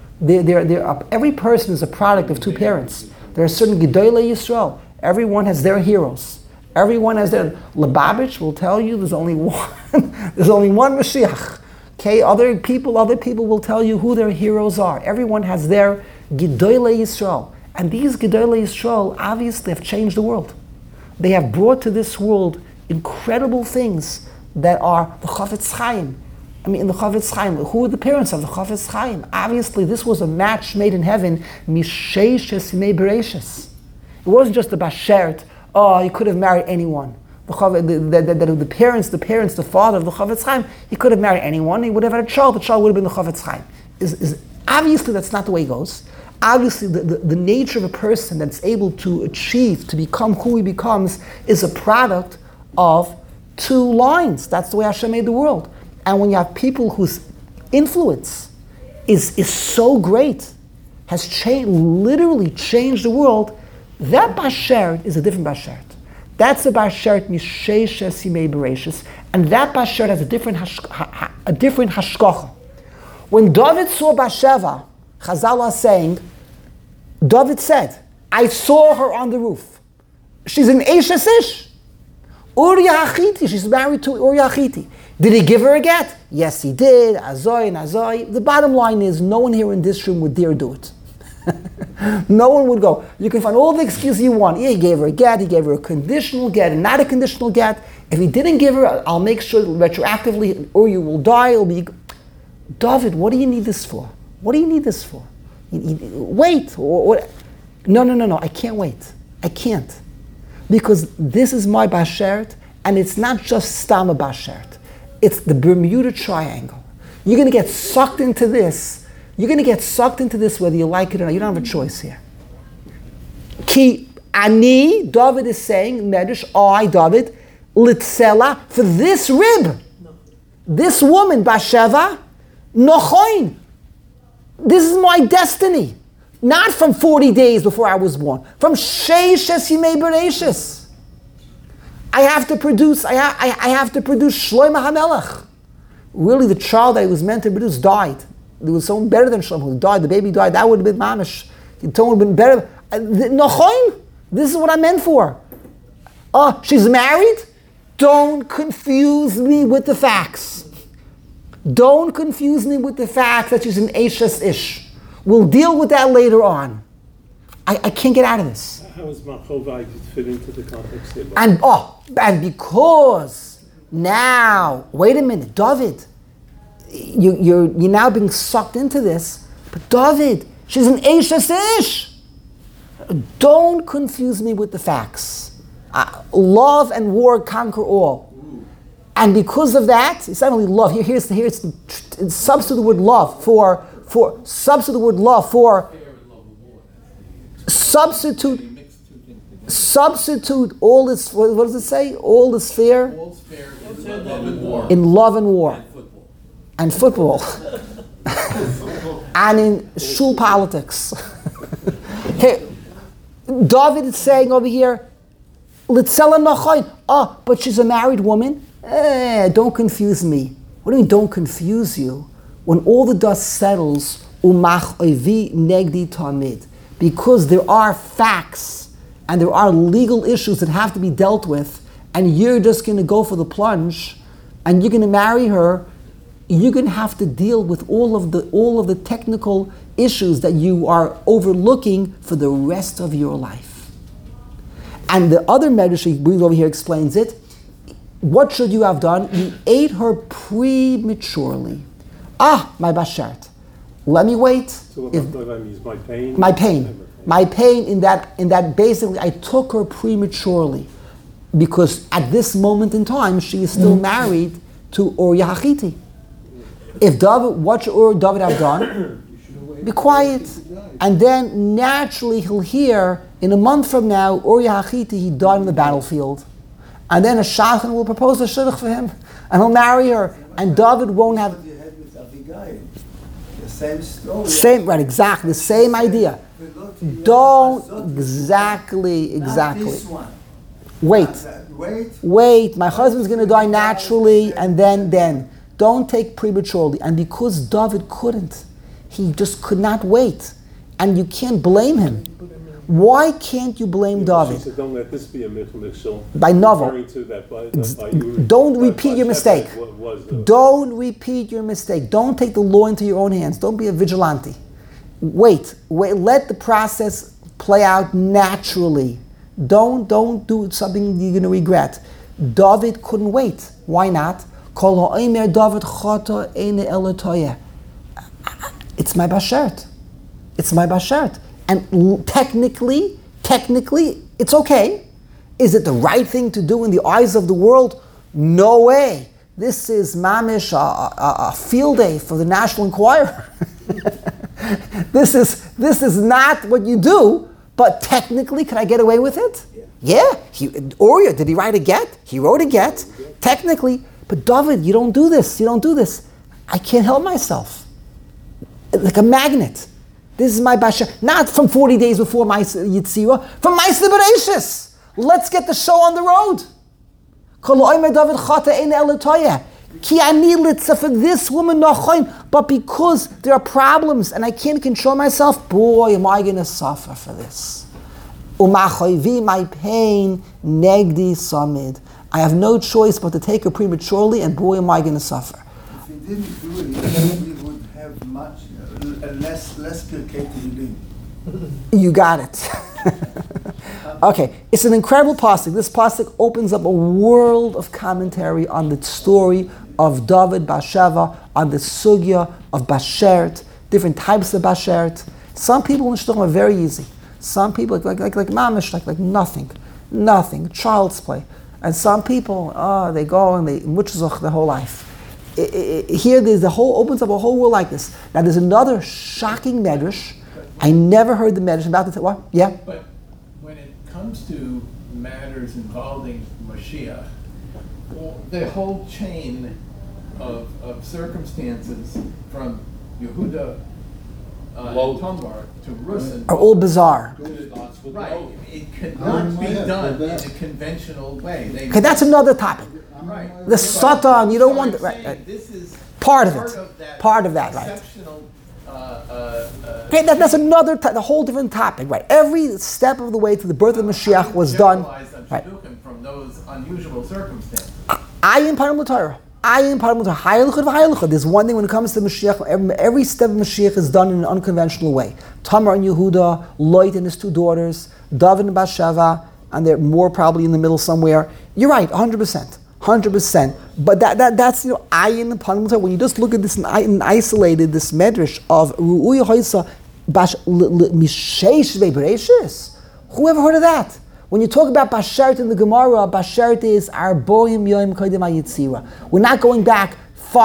Every person is a product of two parents. There are certain Gedolei Yisrael. Everyone has their heroes. Everyone has their... Lubavitch will tell you there's only one. There's only one Mashiach. Okay, other people will tell you who their heroes are. Everyone has their Gedolei Yisrael. And these Gedolei Yisrael obviously have changed the world. They have brought to this world incredible things that are the Chafetz Chaim. I mean, in the Chafetz Chaim, who are the parents of the Chafetz Chaim? Obviously, this was a match made in heaven, Misheishes Yimei Bereshis. It wasn't just a bashert, he could have married anyone. The parents, the father of the Chafetz Chaim, he could have married anyone, he would have had a child, the child would have been the Chafetz Chaim. Obviously, that's not the way it goes. Obviously, the nature of a person that's able to achieve, to become who he becomes, is a product of two lines. That's the way Hashem made the world. And when you have people whose influence is so great, has literally changed the world, that bashert is a different bashert. That's a bashert misheishes yimei bereshis, and that bashert has a different hashkacha. When David saw Bathsheba, Chazal are saying, David said, I saw her on the roof. She's an Eishes Ish. Uriah Hachiti, she's married to Uriah Hachiti. Did he give her a get? Yes, he did. Azoi and Azoi. The bottom line is, no one here in this room would dare do it. No one would go. You can find all the excuses you want. Yeah, he gave her a get, he gave her a conditional get, and not a conditional get. If he didn't give her, I'll make sure retroactively, or you will die, it'll be... David, what do you need this for? What do you need this for? Wait. No, I can't wait. I can't. Because this is my bashert, and it's not just Stam a bashert. It's the Bermuda Triangle. You're going to get sucked into this. You're going to get sucked into this whether you like it or not. You don't have a choice here. Ki ani, David is saying, Medrash, David, litzela, for this rib, this woman, Bathsheba, nochoin. This is my destiny. Not from 40 days before I was born. From sheishes yimei bereshis. I have to produce Shlomo HaMelech. Really, the child that he was meant to produce died. There was someone better than Shlomo who died. The baby died. That would have been mamish. It would have been better. Nochoin. This is what I'm meant for. She's married? Don't confuse me with the facts. Don't confuse me with the fact that she's an Eishes Ish. We'll deal with that later on. I can't get out of this. How is Machovai fit into the context here? And because now, wait a minute, David, you're now being sucked into this. But David, she's an Eishes Ish. Don't confuse me with the facts. Love and war conquer all. And because of that, it's not only love. Here's substitute the word love for substitute the word love for substitute all is, what does it say? All is fair in love and war and football and in shul politics. Okay, David is saying over here, but she's a married woman. Don't confuse me. What do you mean, don't confuse you? When all the dust settles, umach oivi negdi tamid, because there are facts and there are legal issues that have to be dealt with, and you're just going to go for the plunge, and you're going to marry her, you're going to have to deal with all of the technical issues that you are overlooking for the rest of your life. And the other medrash he brings over here explains it. What should you have done? You ate her prematurely. My bashert. Let me wait. So what that means, my pain? My pain in that basically I took her prematurely because at this moment in time she is still married to Uriah Hachiti. If David, what should David have done? Be quiet. And then naturally he'll hear in a month from now Uriah Hachiti, he died on the battlefield. And then a shadchan will propose a shidduch for him and he'll marry her. And David won't have... Same story. Right, exactly, the same idea. Don't, exactly. Not this one. Wait, my husband's going to die naturally, and then. Don't take prematurely. And because David couldn't, he just could not wait. And you can't blame him. Why can't you blame David? Said, don't let this be a michshol. By novel. Don't repeat your mistake. Don't repeat your mistake. Don't take the law into your own hands. Don't be a vigilante. Wait. Let the process play out naturally. Don't do something you're going to regret. David couldn't wait. Why not? It's my bashert. And technically, it's okay. Is it the right thing to do in the eyes of the world? No way. This is mamish, a field day for the National Enquirer. This is not what you do, but technically, can I get away with it? Yeah. Uriah, did he write a get? He wrote a get. Technically, but David, you don't do this. I can't help myself. Like a magnet. This is my bashar. Not from 40 days before my Yitzira, from my Bereshis. Let's get the show on the road. For this woman, but because there are problems and I can't control myself, boy, am I going to suffer for this. My pain, negdi samid. I have no choice but to take her prematurely, and boy, am I going to suffer. If he didn't do it, we would have much less Pirkei Tehillim. You got it. Okay, it's an incredible pasuk. This pasuk opens up a world of commentary on the story of David Bathsheba, on the sugya of bashert, different types of bashert. Some people in Shidduchim are very easy. Some people like mamish, like nothing, child's play. And some people, they go and they mutzach their whole life. Here, opens up a whole world like this. Now, there's another shocking medrash. I never heard the medrash. I'm about to what? Yeah. But when it comes to matters involving Mashiach, the whole chain of circumstances from Yehuda and Tamar to Rusin are all bizarre. Right. It cannot be done in a conventional way. Okay, that's another topic. Right. The Satan, you don't want... Right. This is part of it. Part of that, right. Exceptional. Okay, that's another, a whole different topic, right? Every step of the way to the birth of Mashiach was done. Right. From those unusual circumstances. Ayin Parim L'Torah. There's one thing when it comes to Mashiach, every step of Mashiach is done in an unconventional way. Tamar and Yehuda, Lot and his two daughters, David and Bathsheba, and they're more probably in the middle somewhere. You're right, 100%. But that's ayin and panim. When you just look at this in isolated, this medrash of Ru'uya Hoysa Misheish Bereshis. Who ever heard of that? When you talk about Bashert in the Gemara, Bashert is Arboim Yom Kodim HaYitzira. We're not going back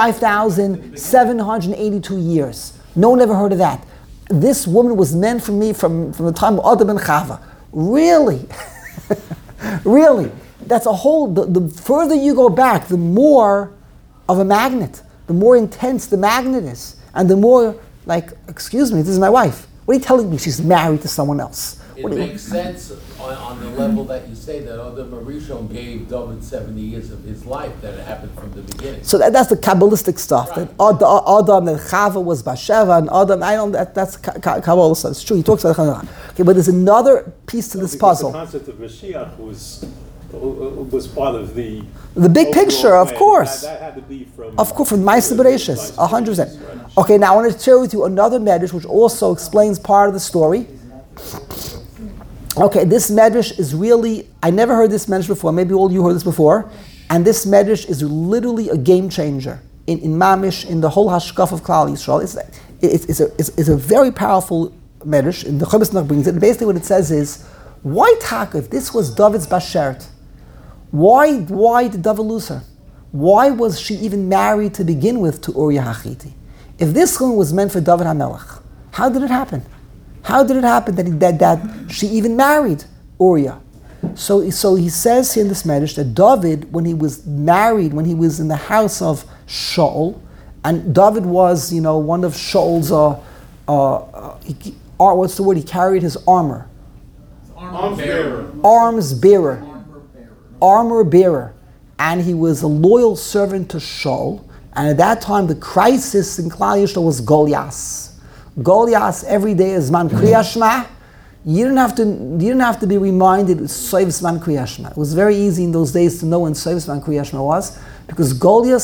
5,782 years. No one ever heard of that. This woman was meant for me from the time of Adam and Chava. Really? Really? That's a whole, the further you go back, the more of a magnet, the more intense the magnet is. And the more, excuse me, this is my wife. What are you telling me? She's married to someone else. It makes sense on the level that you say that Adam Rishon gave David 70 years of his life, that it happened from the beginning. So that's the Kabbalistic stuff. Right. That Adam, that Chava was Bathsheba, and Adam, that's Kabbalah stuff. It's true, he talks about it. Okay, but there's another piece to this puzzle. The concept of Mashiach was was part of the big overall picture, of plan. course. That had to be from... Of course, from Ma'aser Bereishis, 100%. Okay, now I want to share with you another medrash which also explains part of the story. Okay, this medrash is really, I never heard this medrash before, maybe all you heard this before, and this medrash is literally a game changer in Mamish, in the whole hashkaf of Klal Yisrael. It's a very powerful medrash, and the Chumash Tanakh brings it, and basically what it says is, why Taka, if this was David's Bashert, why did David lose her? Why was she even married to begin with to Uriah Hachiti? If this one was meant for David HaMelech, how did it happen? How did it happen that she even married Uriah? So he says here in this medrash that David, when he was married, when he was in the house of Shaul, and David was, one of Shaul's, what's the word? He carried his armor. Arms bearer. Armor bearer. And he was a loyal servant to Shaul. And at that time, the crisis in Klal Yisrael was Goliath. Goliath every day is Man Kriyas Shema. You didn't have to be reminded it was Soiv Zman Kriyas Shema. It was very easy in those days to know when Soiv Zman Kriyas Shema was, because Goliath,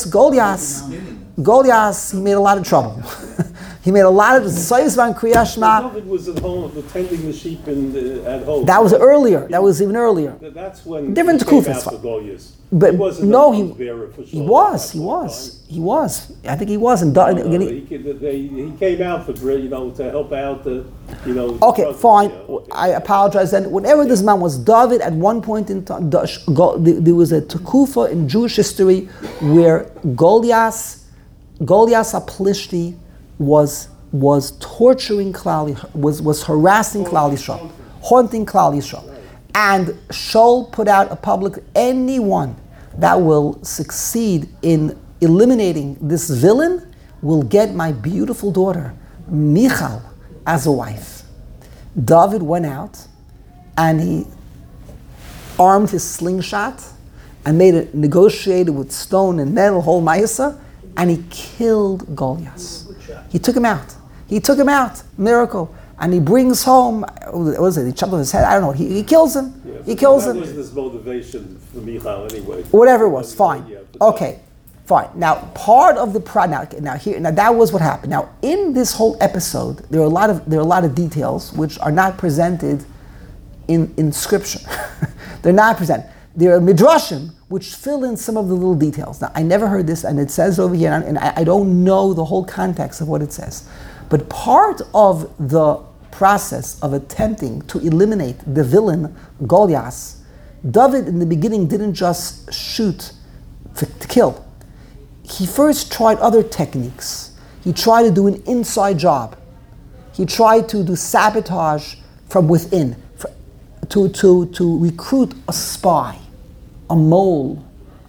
he made a lot of trouble. He made a lot of Soiv Zman Kriyas Shema. David was at home tending the sheep at home. That was earlier. That was even earlier. That's when different he came out Kufas. to Goliath. But he wasn't no, the bearer for he Shaul was. at that I think he was. And he came out for to help out the okay, brothers, fine. I apologize. Then, whenever this man was David, at one point in time, there was a tekufa in Jewish history where Goliath HaPlishti was torturing was harassing Klal Yisrael, haunting Klal Yisrael. And Shaul put out a public, anyone that will succeed in eliminating this villain will get my beautiful daughter, Michal, as a wife. David went out and he armed his slingshot and made it negotiated with stone and metal, whole ma'isa, and he killed Goliath. He took him out. Miracle. And he brings home, what was it? He chopped off his head. I don't know. He kills him. Yeah, he kills him. That was his motivation for Michal anyway. Whatever it was, fine. Okay, fine. Now, part of the now that was what happened. Now, in this whole episode, there are a lot of details which are not presented in scripture. They're not presented. There are midrashim which fill in some of the little details. Now, I never heard this, and it says over here, and I don't know the whole context of what it says. But part of the process of attempting to eliminate the villain Goliath, David in the beginning didn't just shoot to kill. He first tried other techniques. He tried to do an inside job. He tried to do sabotage from within, to recruit a spy, a mole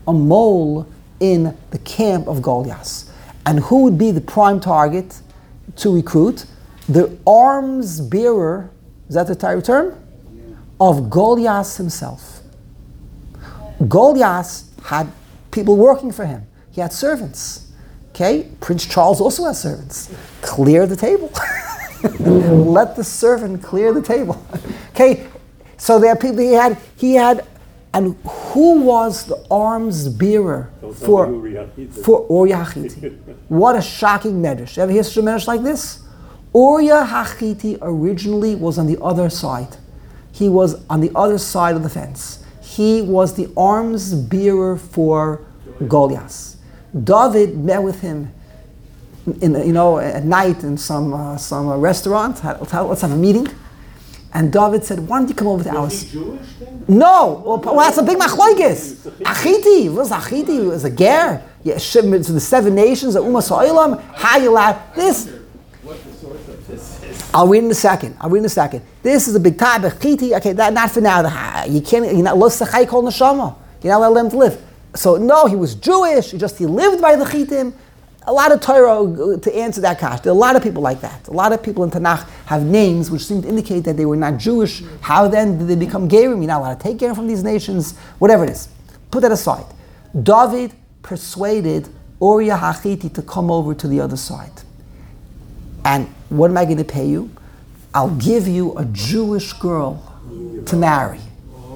in the camp of Goliath. And who would be the prime target to recruit? The arms bearer, is that the Torah term? Of Goliath himself. Goliath had people working for him. He had servants. Okay? Prince Charles also has servants. Clear the table. Let the servant clear the table. Okay? So there are people he had, and who was the arms bearer for Uriah Hachiti? What a shocking medrash. You ever hear a medrash like this? Uriah Hachiti originally was on the other side. He was on the other side of the fence. He was the arms bearer for Goliath. David met with him at night in some restaurant. Let's have a meeting. And David said, "Why don't you come over to ours?" Was he Jewish then? No, well, that's a big machlokes. Achiti, what was Achiti? It was a ger. Yeah, to the 7 nations, the Umas Ha'olam. How you allowed this? What the source of this is? I'll read in a second. This is a big time. Achiti. Okay, that not for now. You can't. You're not los sechai kol neshama. You're not allowed to let him to live. So no, he was Jewish. He lived by the chitim. A lot of Torah to answer that kash. There are a lot of people like that. A lot of people in Tanakh have names which seem to indicate that they were not Jewish. How then did they become gerim? You're not allowed to take gerim from these nations. Whatever it is. Put that aside. David persuaded Uriah Hachiti to come over to the other side. And what am I going to pay you? I'll give you a Jewish girl to marry.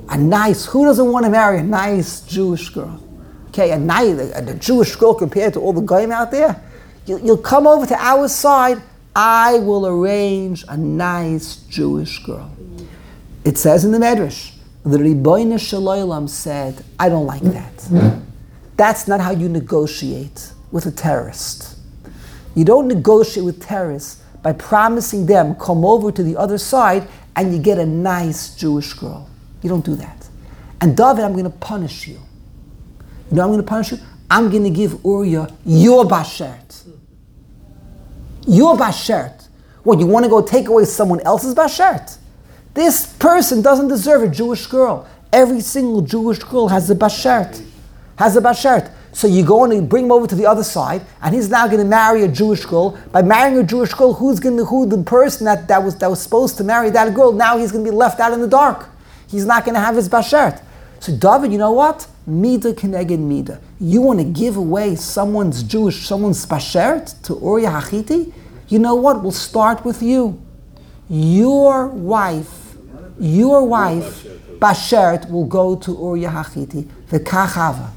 Who doesn't want to marry a nice Jewish girl? Okay, a Jewish girl compared to all the goyim out there. You'll come over to our side. I will arrange a nice Jewish girl. It says in the Medrash, the Ribono Shel Olam said, I don't like that. That's not how you negotiate with a terrorist. You don't negotiate with terrorists by promising them, come over to the other side and you get a nice Jewish girl. You don't do that. And David, I'm going to punish you. You know I'm going to punish you? I'm going to give Uriah your bashert. Your bashert. What, you want to go take away someone else's bashert? This person doesn't deserve a Jewish girl. Every single Jewish girl has a bashert. So you go and you bring him over to the other side, and he's now going to marry a Jewish girl. By marrying a Jewish girl, who the person that was supposed to marry that girl, now he's going to be left out in the dark. He's not going to have his bashert. So David, you know what? Mida keneged mida. You want to give away someone's bashert to Uriah Hachiti? You know what? We'll start with you. Your wife, bashert will go to Uriah Hachiti. The kachava.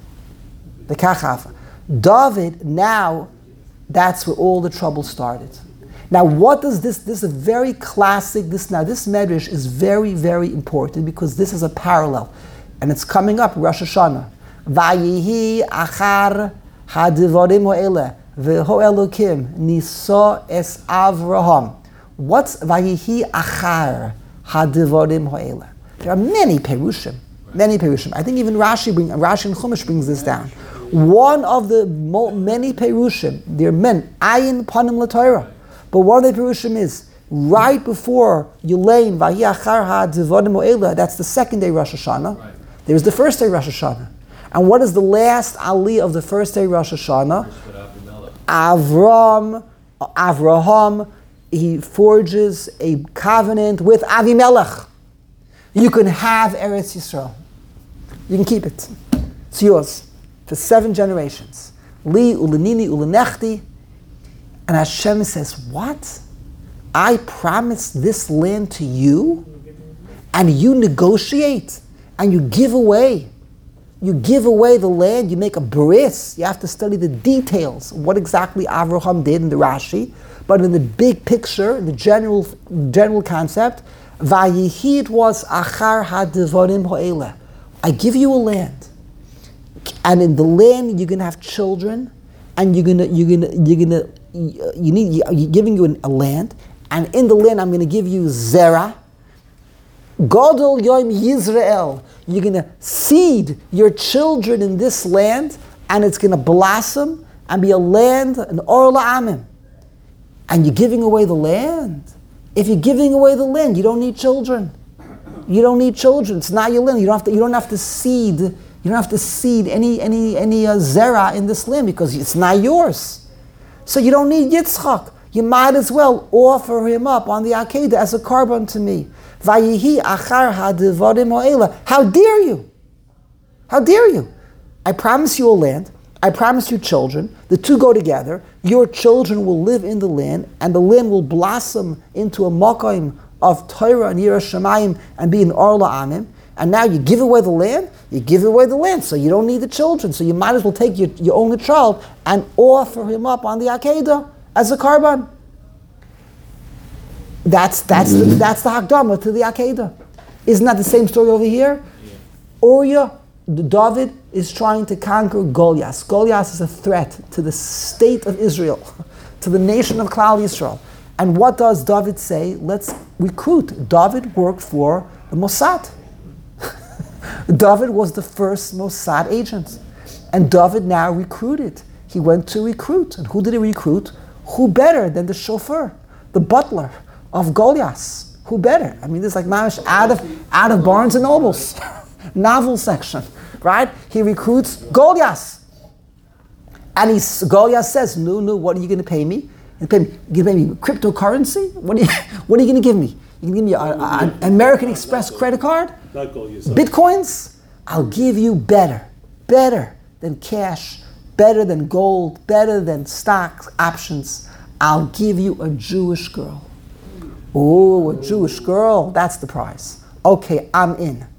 David, now, that's where all the trouble started. Now, what does this is a very classic, this Medrash is very, very important because this is a parallel. And it's coming up, Rosh Hashanah. Vayihi achar hadivorim ho'ele v'ho Elokim niso es Avraham. What's Vayihi achar hadivorim ho'ele? There are many perushim. I think even Rashi and Chumash brings this down. One of the many perushim, they're men, ayin panim l'Torah. But one of the perushim is, right before Yulaim, Vayi achar hadivorim ho'ele, that's the second day Rosh Hashanah. Right. There's the first day Rosh Hashanah. And what is the last aliyah of the first day Rosh Hashanah? Avraham, he forges a covenant with Avimelech. You can have Eretz Yisrael. You can keep it. It's yours for 7 generations. Li ulenini ulenechti. And Hashem says, what? I promised this land to you? And you negotiate? And you give away the land, you make a bris. You have to study the details of what exactly Avraham did in the Rashi. But in the big picture, in the general concept, Vayihi it was achar hadivorim ho'ele. I give you a land. And in the land you're gonna have children, and you're giving you a land, and in the land I'm gonna give you zera. Gadol Yom Yisrael. You're going to seed your children in this land, and it's going to blossom and be a land, an Or La'amim. And you're giving away the land. If you're giving away the land, you don't need children. It's not your land. You don't have to seed. You don't have to seed any zera in this land because it's not yours. So you don't need Yitzchak. You might as well offer him up on the Akedah as a carbon to me. Vayihi achar hadivorim ho'ele. How dare you? I promise you a land. I promise you children. The two go together. Your children will live in the land, and the land will blossom into a makom of Torah and Yiras Shamayim and be an Or La'amim. And now you give away the land. So you don't need the children. So you might as well take your only child and offer him up on the Akedah as a carbon. That's the Hakdama to the Akedah. Isn't that the same story over here? Yeah. Uriah, David is trying to conquer Goliath. Goliath is a threat to the state of Israel, to the nation of Klal Yisrael. And what does David say? Let's recruit. David worked for the Mossad. David was the first Mossad agent. And David now recruited. He went to recruit. And who did he recruit? Who better than the chauffeur, the butler of Goliath? Who better? I mean, this is like mamish out of Barnes and Noble's novel section, right? He recruits Goliath, and Goliath says, "No, what are you going to pay me? You going to pay me cryptocurrency? What are you going to give me? You going to give me an American Express credit card? Not Goliath. Bitcoins? I'll give you better than cash, better than gold, better than stocks, options. I'll give you a Jewish girl." Oh, a Jewish girl, that's the price. Okay, I'm in.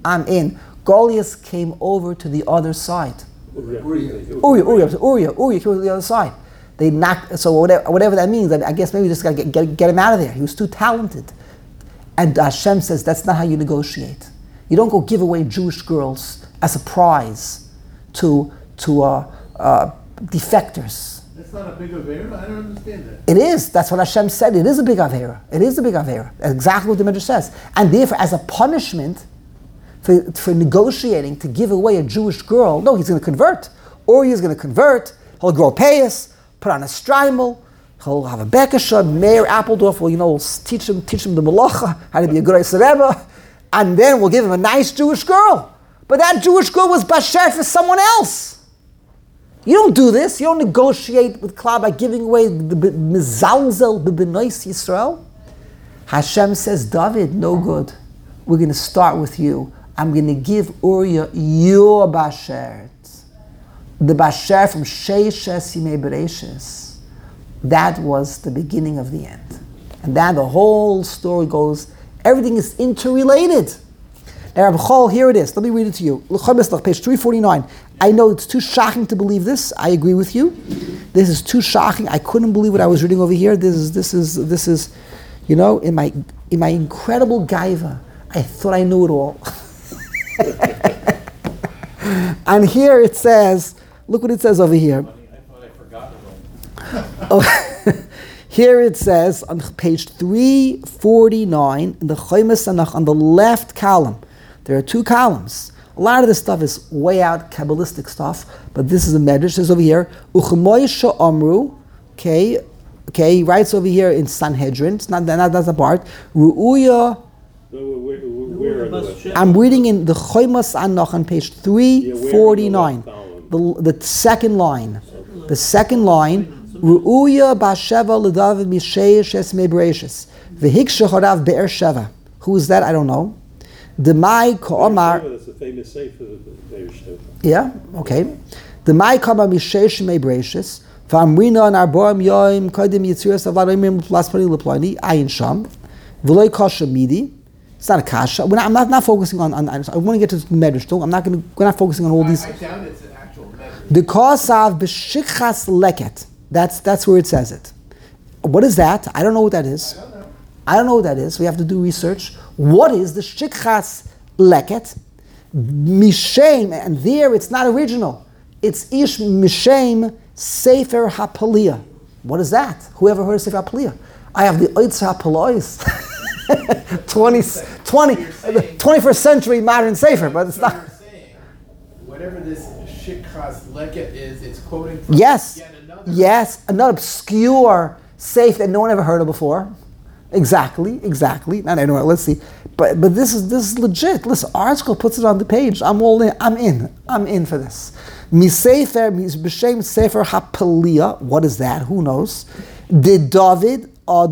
I'm in. Goliath came over to the other side. Uriah came over to the other side. They knocked, so whatever that means, I guess maybe just got to get him out of there. He was too talented. And Hashem says, that's not how you negotiate. You don't go give away Jewish girls as a prize to defectors. That's not a big avera? I don't understand that. It is. That's what Hashem said. It is a big avera. It is a big avera. That's exactly what the Midrash says. And therefore, as a punishment for negotiating to give away a Jewish girl, no, he's going to convert. Or he's going to convert. He'll grow payas, put on a strimel. He'll have a bekasha. Mayor Appledorf will, teach him the malacha, how to be a good Rebbe. And then we'll give him a nice Jewish girl. But that Jewish girl was basher for someone else. You don't do this. You don't negotiate with Klal by giving away the mizalzel b'benois Yisrael. Hashem says, David, no good. We're going to start with you. I'm going to give Uriah your basher. The basher from Sheishes Yimei Bereishis. That was the beginning of the end. And then the whole story goes, everything is interrelated. Now, Rabbi Chol, here it is. Let me read it to you. Page 349. I know it's too shocking to believe this. I agree with you. This is too shocking. I couldn't believe what I was reading over here. This is, in my incredible gaiva, I thought I knew it all. And here it says, look what it says over here. I thought I forgot it all. Here it says on page 349 in the Choymes Tanakh on the left column. There are two columns. A lot of this stuff is way out Kabbalistic stuff, but this is a medrash. It says over here, Uchemoy Sha'amru, okay, he writes over here in Sanhedrin. It's not that's a part. Ru'uya. I'm reading in the Choymas Tanakh on page 349. The second line. The second line. Ru'uya ba'sheva l'David misheish esmei bereishis v'hiksha harav be'er sheva. Who is that? I don't know. Demai ka'omar. That's a famous sefer of Be'er Sheva. Yeah. Okay. Demai ka'omar misheish esmei bereishis v'amrina an arboam yoim kodim yitziras avarimim l'plaspani l'plani ayin sham v'loy kasha midi. It's not a kasha. I'm not focusing on. I want to get to the medrash. We're not focusing on all these. I doubt it's an actual medrash. The kasav b'shikchas leket. That's where it says it. What is that? I don't know what that is. I don't know what that is. We have to do research. What is the shikchas leket? Mishem, and there it's not original. It's ish mishem sefer hapaliyah. What is that? Whoever heard of sefer hapaliyah? I have the oitz hapalois. 21st century modern sefer, but it's not. Whatever this shikchas leket is, it's quoting from Yes. yet another. Yes, another obscure safe that no one ever heard of before. Exactly. Not anyway. Let's see. But this is legit. Listen, ArtScroll puts it on the page. I'm all in. I'm in for this. Misefer b'shem sefer hapaliyah. What is that? Who knows? The David.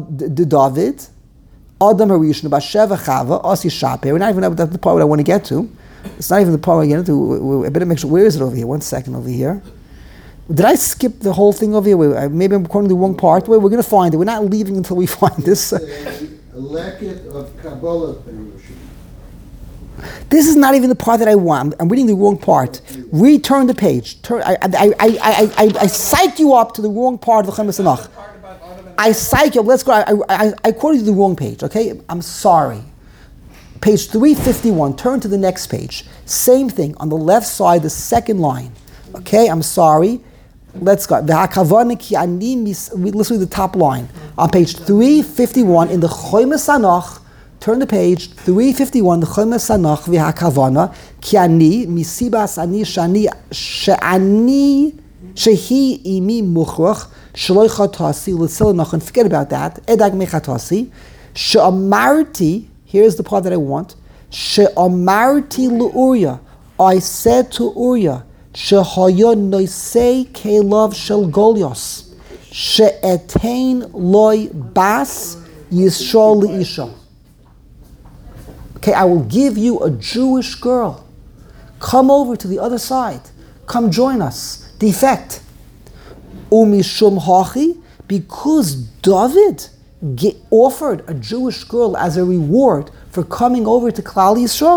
Adam Harishon Basheva Chava Asi Shape. We're not even at the part I want to get to. It's not even the part I get into. I better make sure. Where is it over here? 1 second over here. Did I skip the whole thing over here? Maybe I'm quoting the wrong part. We're going to find it. We're not leaving until we find this. Leket of Kabbalah Perushim. This is not even the part that I want. I'm reading the wrong part. Return the page. I psych you up to the wrong part of the Choymes Tanakh. I psych you up. Let's go. I quoted you the wrong page. Okay, I'm sorry. Page 351. Turn to the next page. Same thing on the left side, the second line. Okay, I'm sorry. Let's go. Let's read the top line. On page 351 in the Choymes Tanakh, turn the page, 351, the Choymes Tanakh, v'hakavana, ki ani, misibas ani, she'ani, shehi imi muchrach, shloi chatasi, l'tzilanach, and forget about that, edag mechatasi, she'amarti, here's the part that I want, she'amarti l'Uriah, I said to Uriah, Shehaya noisei kelav shel Golios, she'etain loy bas yisrael li'isha. Okay, I will give you a Jewish girl. Come over to the other side. Come join us. Defect. Umishum hachi, because David offered a Jewish girl as a reward for coming over to Klal Yisrael.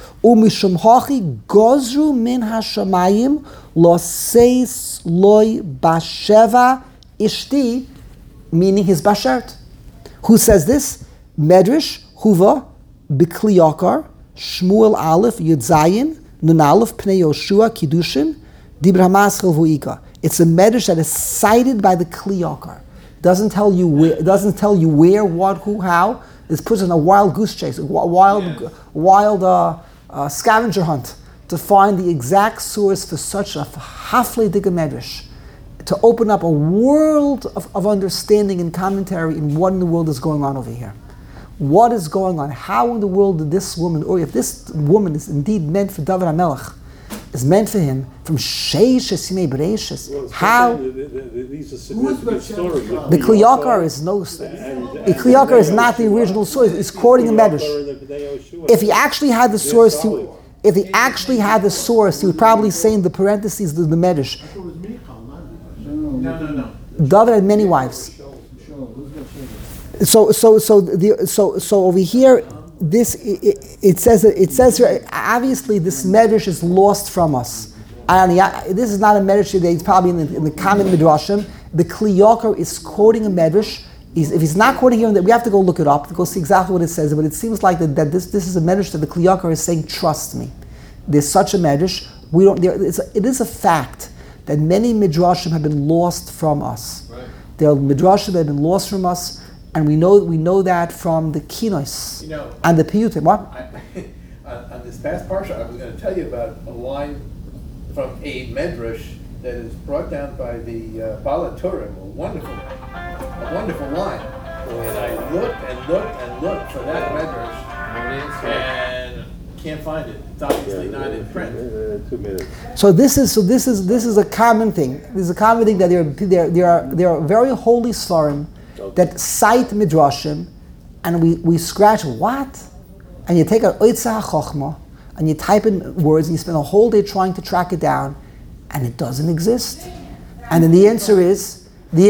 Umishum hachi gozru min hashamayim lo seis loy basheva ishti, meaning his bashert. Who says this? Medrash Huva Bikli Yakar Shmuel Aleph Yud Zayin Nun Aleph Pnei Yoshua Kiddushin Dibra Maschil Vuika. It's a medrash that is cited by the Kli Yakar. Doesn't tell you where, what, who, how. It puts in a wild goose chase, a wild scavenger hunt to find the exact source for such a haflei digga medrash, to open up a world of understanding and commentary in what in the world is going on over here. What is going on? How in the world did this woman, or if this woman is indeed meant for David HaMelech, is meant for him from Sheish Simei Bereishis? How? These are significant stories. The Kli Yakar is no. The Kli Yakar is not the original source. It's quoting a medrash. If he actually had the source, he would probably say in the parentheses the medrash. No. David had many wives. So over here, it says here, obviously this medrash is lost from us. This is not a medrash that is probably in the common midrashim. The Kli Yakar is quoting a medrash. If he's not quoting here, we have to go look it up to go see exactly what it says. But it seems like that this is a medrash that the Kli Yakar is saying, trust me. There's such a medrash. It is a fact that many midrashim have been lost from us. Right. There are midrashim that have been lost from us, and we know that from the kinos and the piyutim. What? On this past parsha, I was going to tell you about a line from a medrash that is brought down by the Bala Turim, a wonderful line. And I looked for that medrash, and can't find it. It's obviously not in print. 2 minutes. So this is a common thing. This is a common thing that there are very holy svarim that cite midrashim, and we scratch what, and you take an oitza chochma and you type in words and you spend a whole day trying to track it down, and it doesn't exist. And then the answer is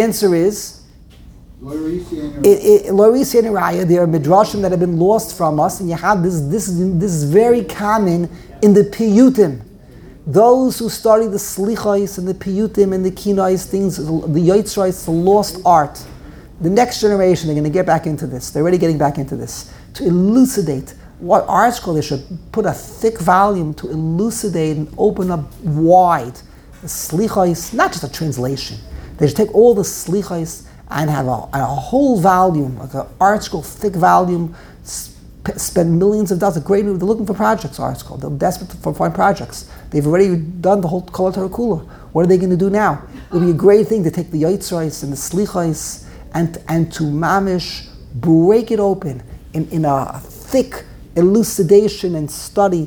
Lorisi and Raya. There are midrashim that have been lost from us, and you have this is very common in the piyutim. Those who study the slichos and the piyutim and the kinais things, the yotzrais, the lost art. The next generation, they're going to get back into this. They're already getting back into this to elucidate what art school. They should put a thick volume to elucidate and open up wide the slichos, not just a translation. They should take all the slichos and have a whole volume, like an art school thick volume. Spend millions of dollars. They're looking for projects. Art school. They're desperate to find projects. They've already done the whole Kol HaTorah. What are they going to do now? It would be a great thing to take the yotzrais and the slichos and to mamish break it open in a thick elucidation and study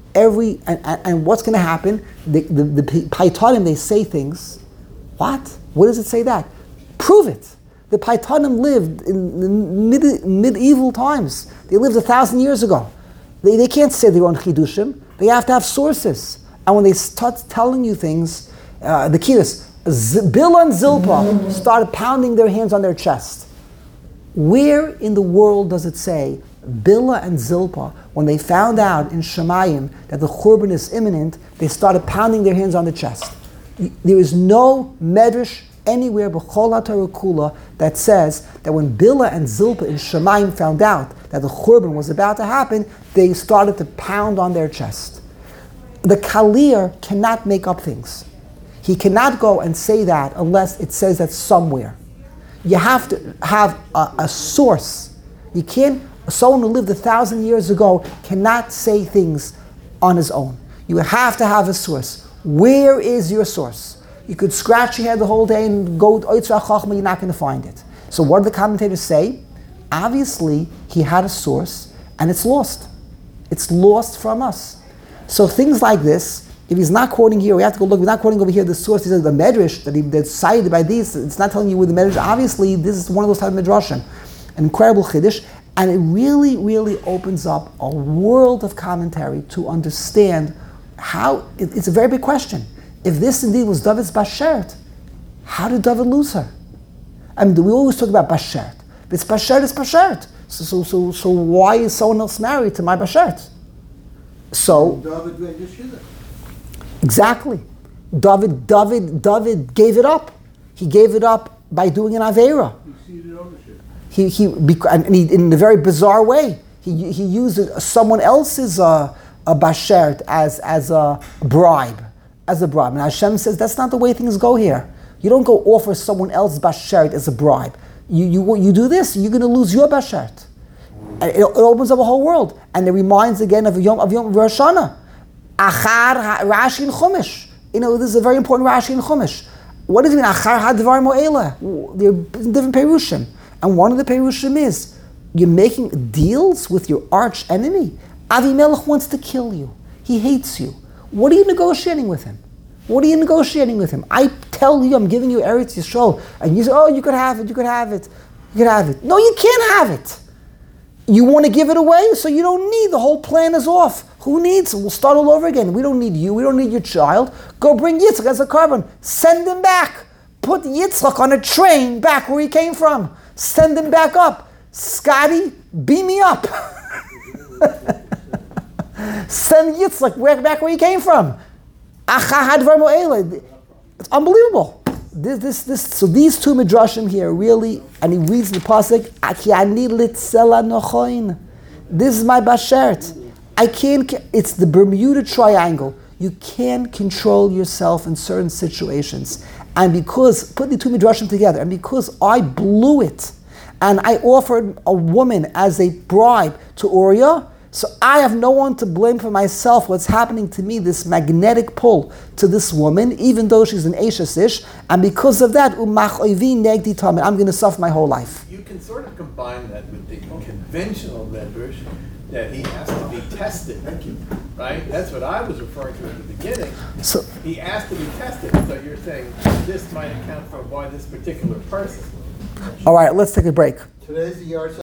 and what's going to happen. The Paitanim, they say things. What does it say that? Prove it. The Paitanim lived in the medieval times. They lived 1,000 years ago. They can't say their own chidushim. They have to have sources. And when they start telling you things, the kiddush, Bilhah and Zilpah started pounding their hands on their chest. Where in the world does it say Bilhah and Zilpah, when they found out in Shemayim that the Churban is imminent, they started pounding their hands on the chest? There is no medrash anywhere b'chol HaTorah kula that says that when Bilhah and Zilpah in Shemayim found out that the Churban was about to happen, they started to pound on their chest. The Kalir cannot make up things. He cannot go and say that unless it says that somewhere. You have to have a source. You can't, someone who lived 1,000 years ago cannot say things on his own. You have to have a source. Where is your source? You could scratch your head the whole day and go to Oitzra Chachma, you're not going to find it. So what do the commentators say? Obviously, he had a source and it's lost. It's lost from us. So things like this, if he's not quoting here, we have to go look. We're not quoting over here the source. He says the medrash that's cited by these. It's not telling you where the medrash. Obviously, this is one of those type of midrashim, an incredible chiddush, and it really, really opens up a world of commentary to understand how. It's a very big question. If this indeed was David's bashert, how did David lose her? I mean, we always talk about bashert. If it's bashert, it's bashert. So why is someone else married to my bashert? So David went Yeshida. exactly, David gave it up. He gave it up by doing an avera. He ceded ownership. And he in a very bizarre way. He used someone else's a bashert as a bribe, And Hashem says that's not the way things go here. You don't go offer someone else's bashert as a bribe. You do this, you're going to lose your bashert. And it opens up a whole world, and it reminds again of Yom Rosh Hashanah. Achar Rashi in Chumash. This is a very important Rashi in Chumash. What does it mean? Achar hadvar mo'ela. There are different perushim, and one of the perushim is you're making deals with your arch enemy. Avimelech wants to kill you. He hates you. What are you negotiating with him? I tell you, I'm giving you Eretz Yisrael, and you say, "Oh, you could have it. You could have it. You could have it." No, you can't have it. You want to give it away, so you don't need. The whole plan is off. Who needs? We'll start all over again. We don't need you. We don't need your child. Go bring Yitzchak as a carbon. Send him back. Put Yitzchak on a train back where he came from. Send him back up. Scotty, beam me up. Send Yitzchak back where he came from. It's unbelievable. So these two midrashim here really, and he reads the pasuk, this is my bashert. I can't. It's the Bermuda Triangle. You can't control yourself in certain situations, and because put the two midrashim together, and because I blew it, and I offered a woman as a bribe to Uriah. So I have no one to blame for myself. What's happening to me, this magnetic pull to this woman, even though she's an Eishes Ish, and because of that, I'm going to suffer my whole life. You can sort of combine that with the conventional medrash that he has to be tested. Right? That's what I was referring to at the beginning. So he asked to be tested. So you're saying this might account for why this particular person. All right, let's take a break. Today's the yard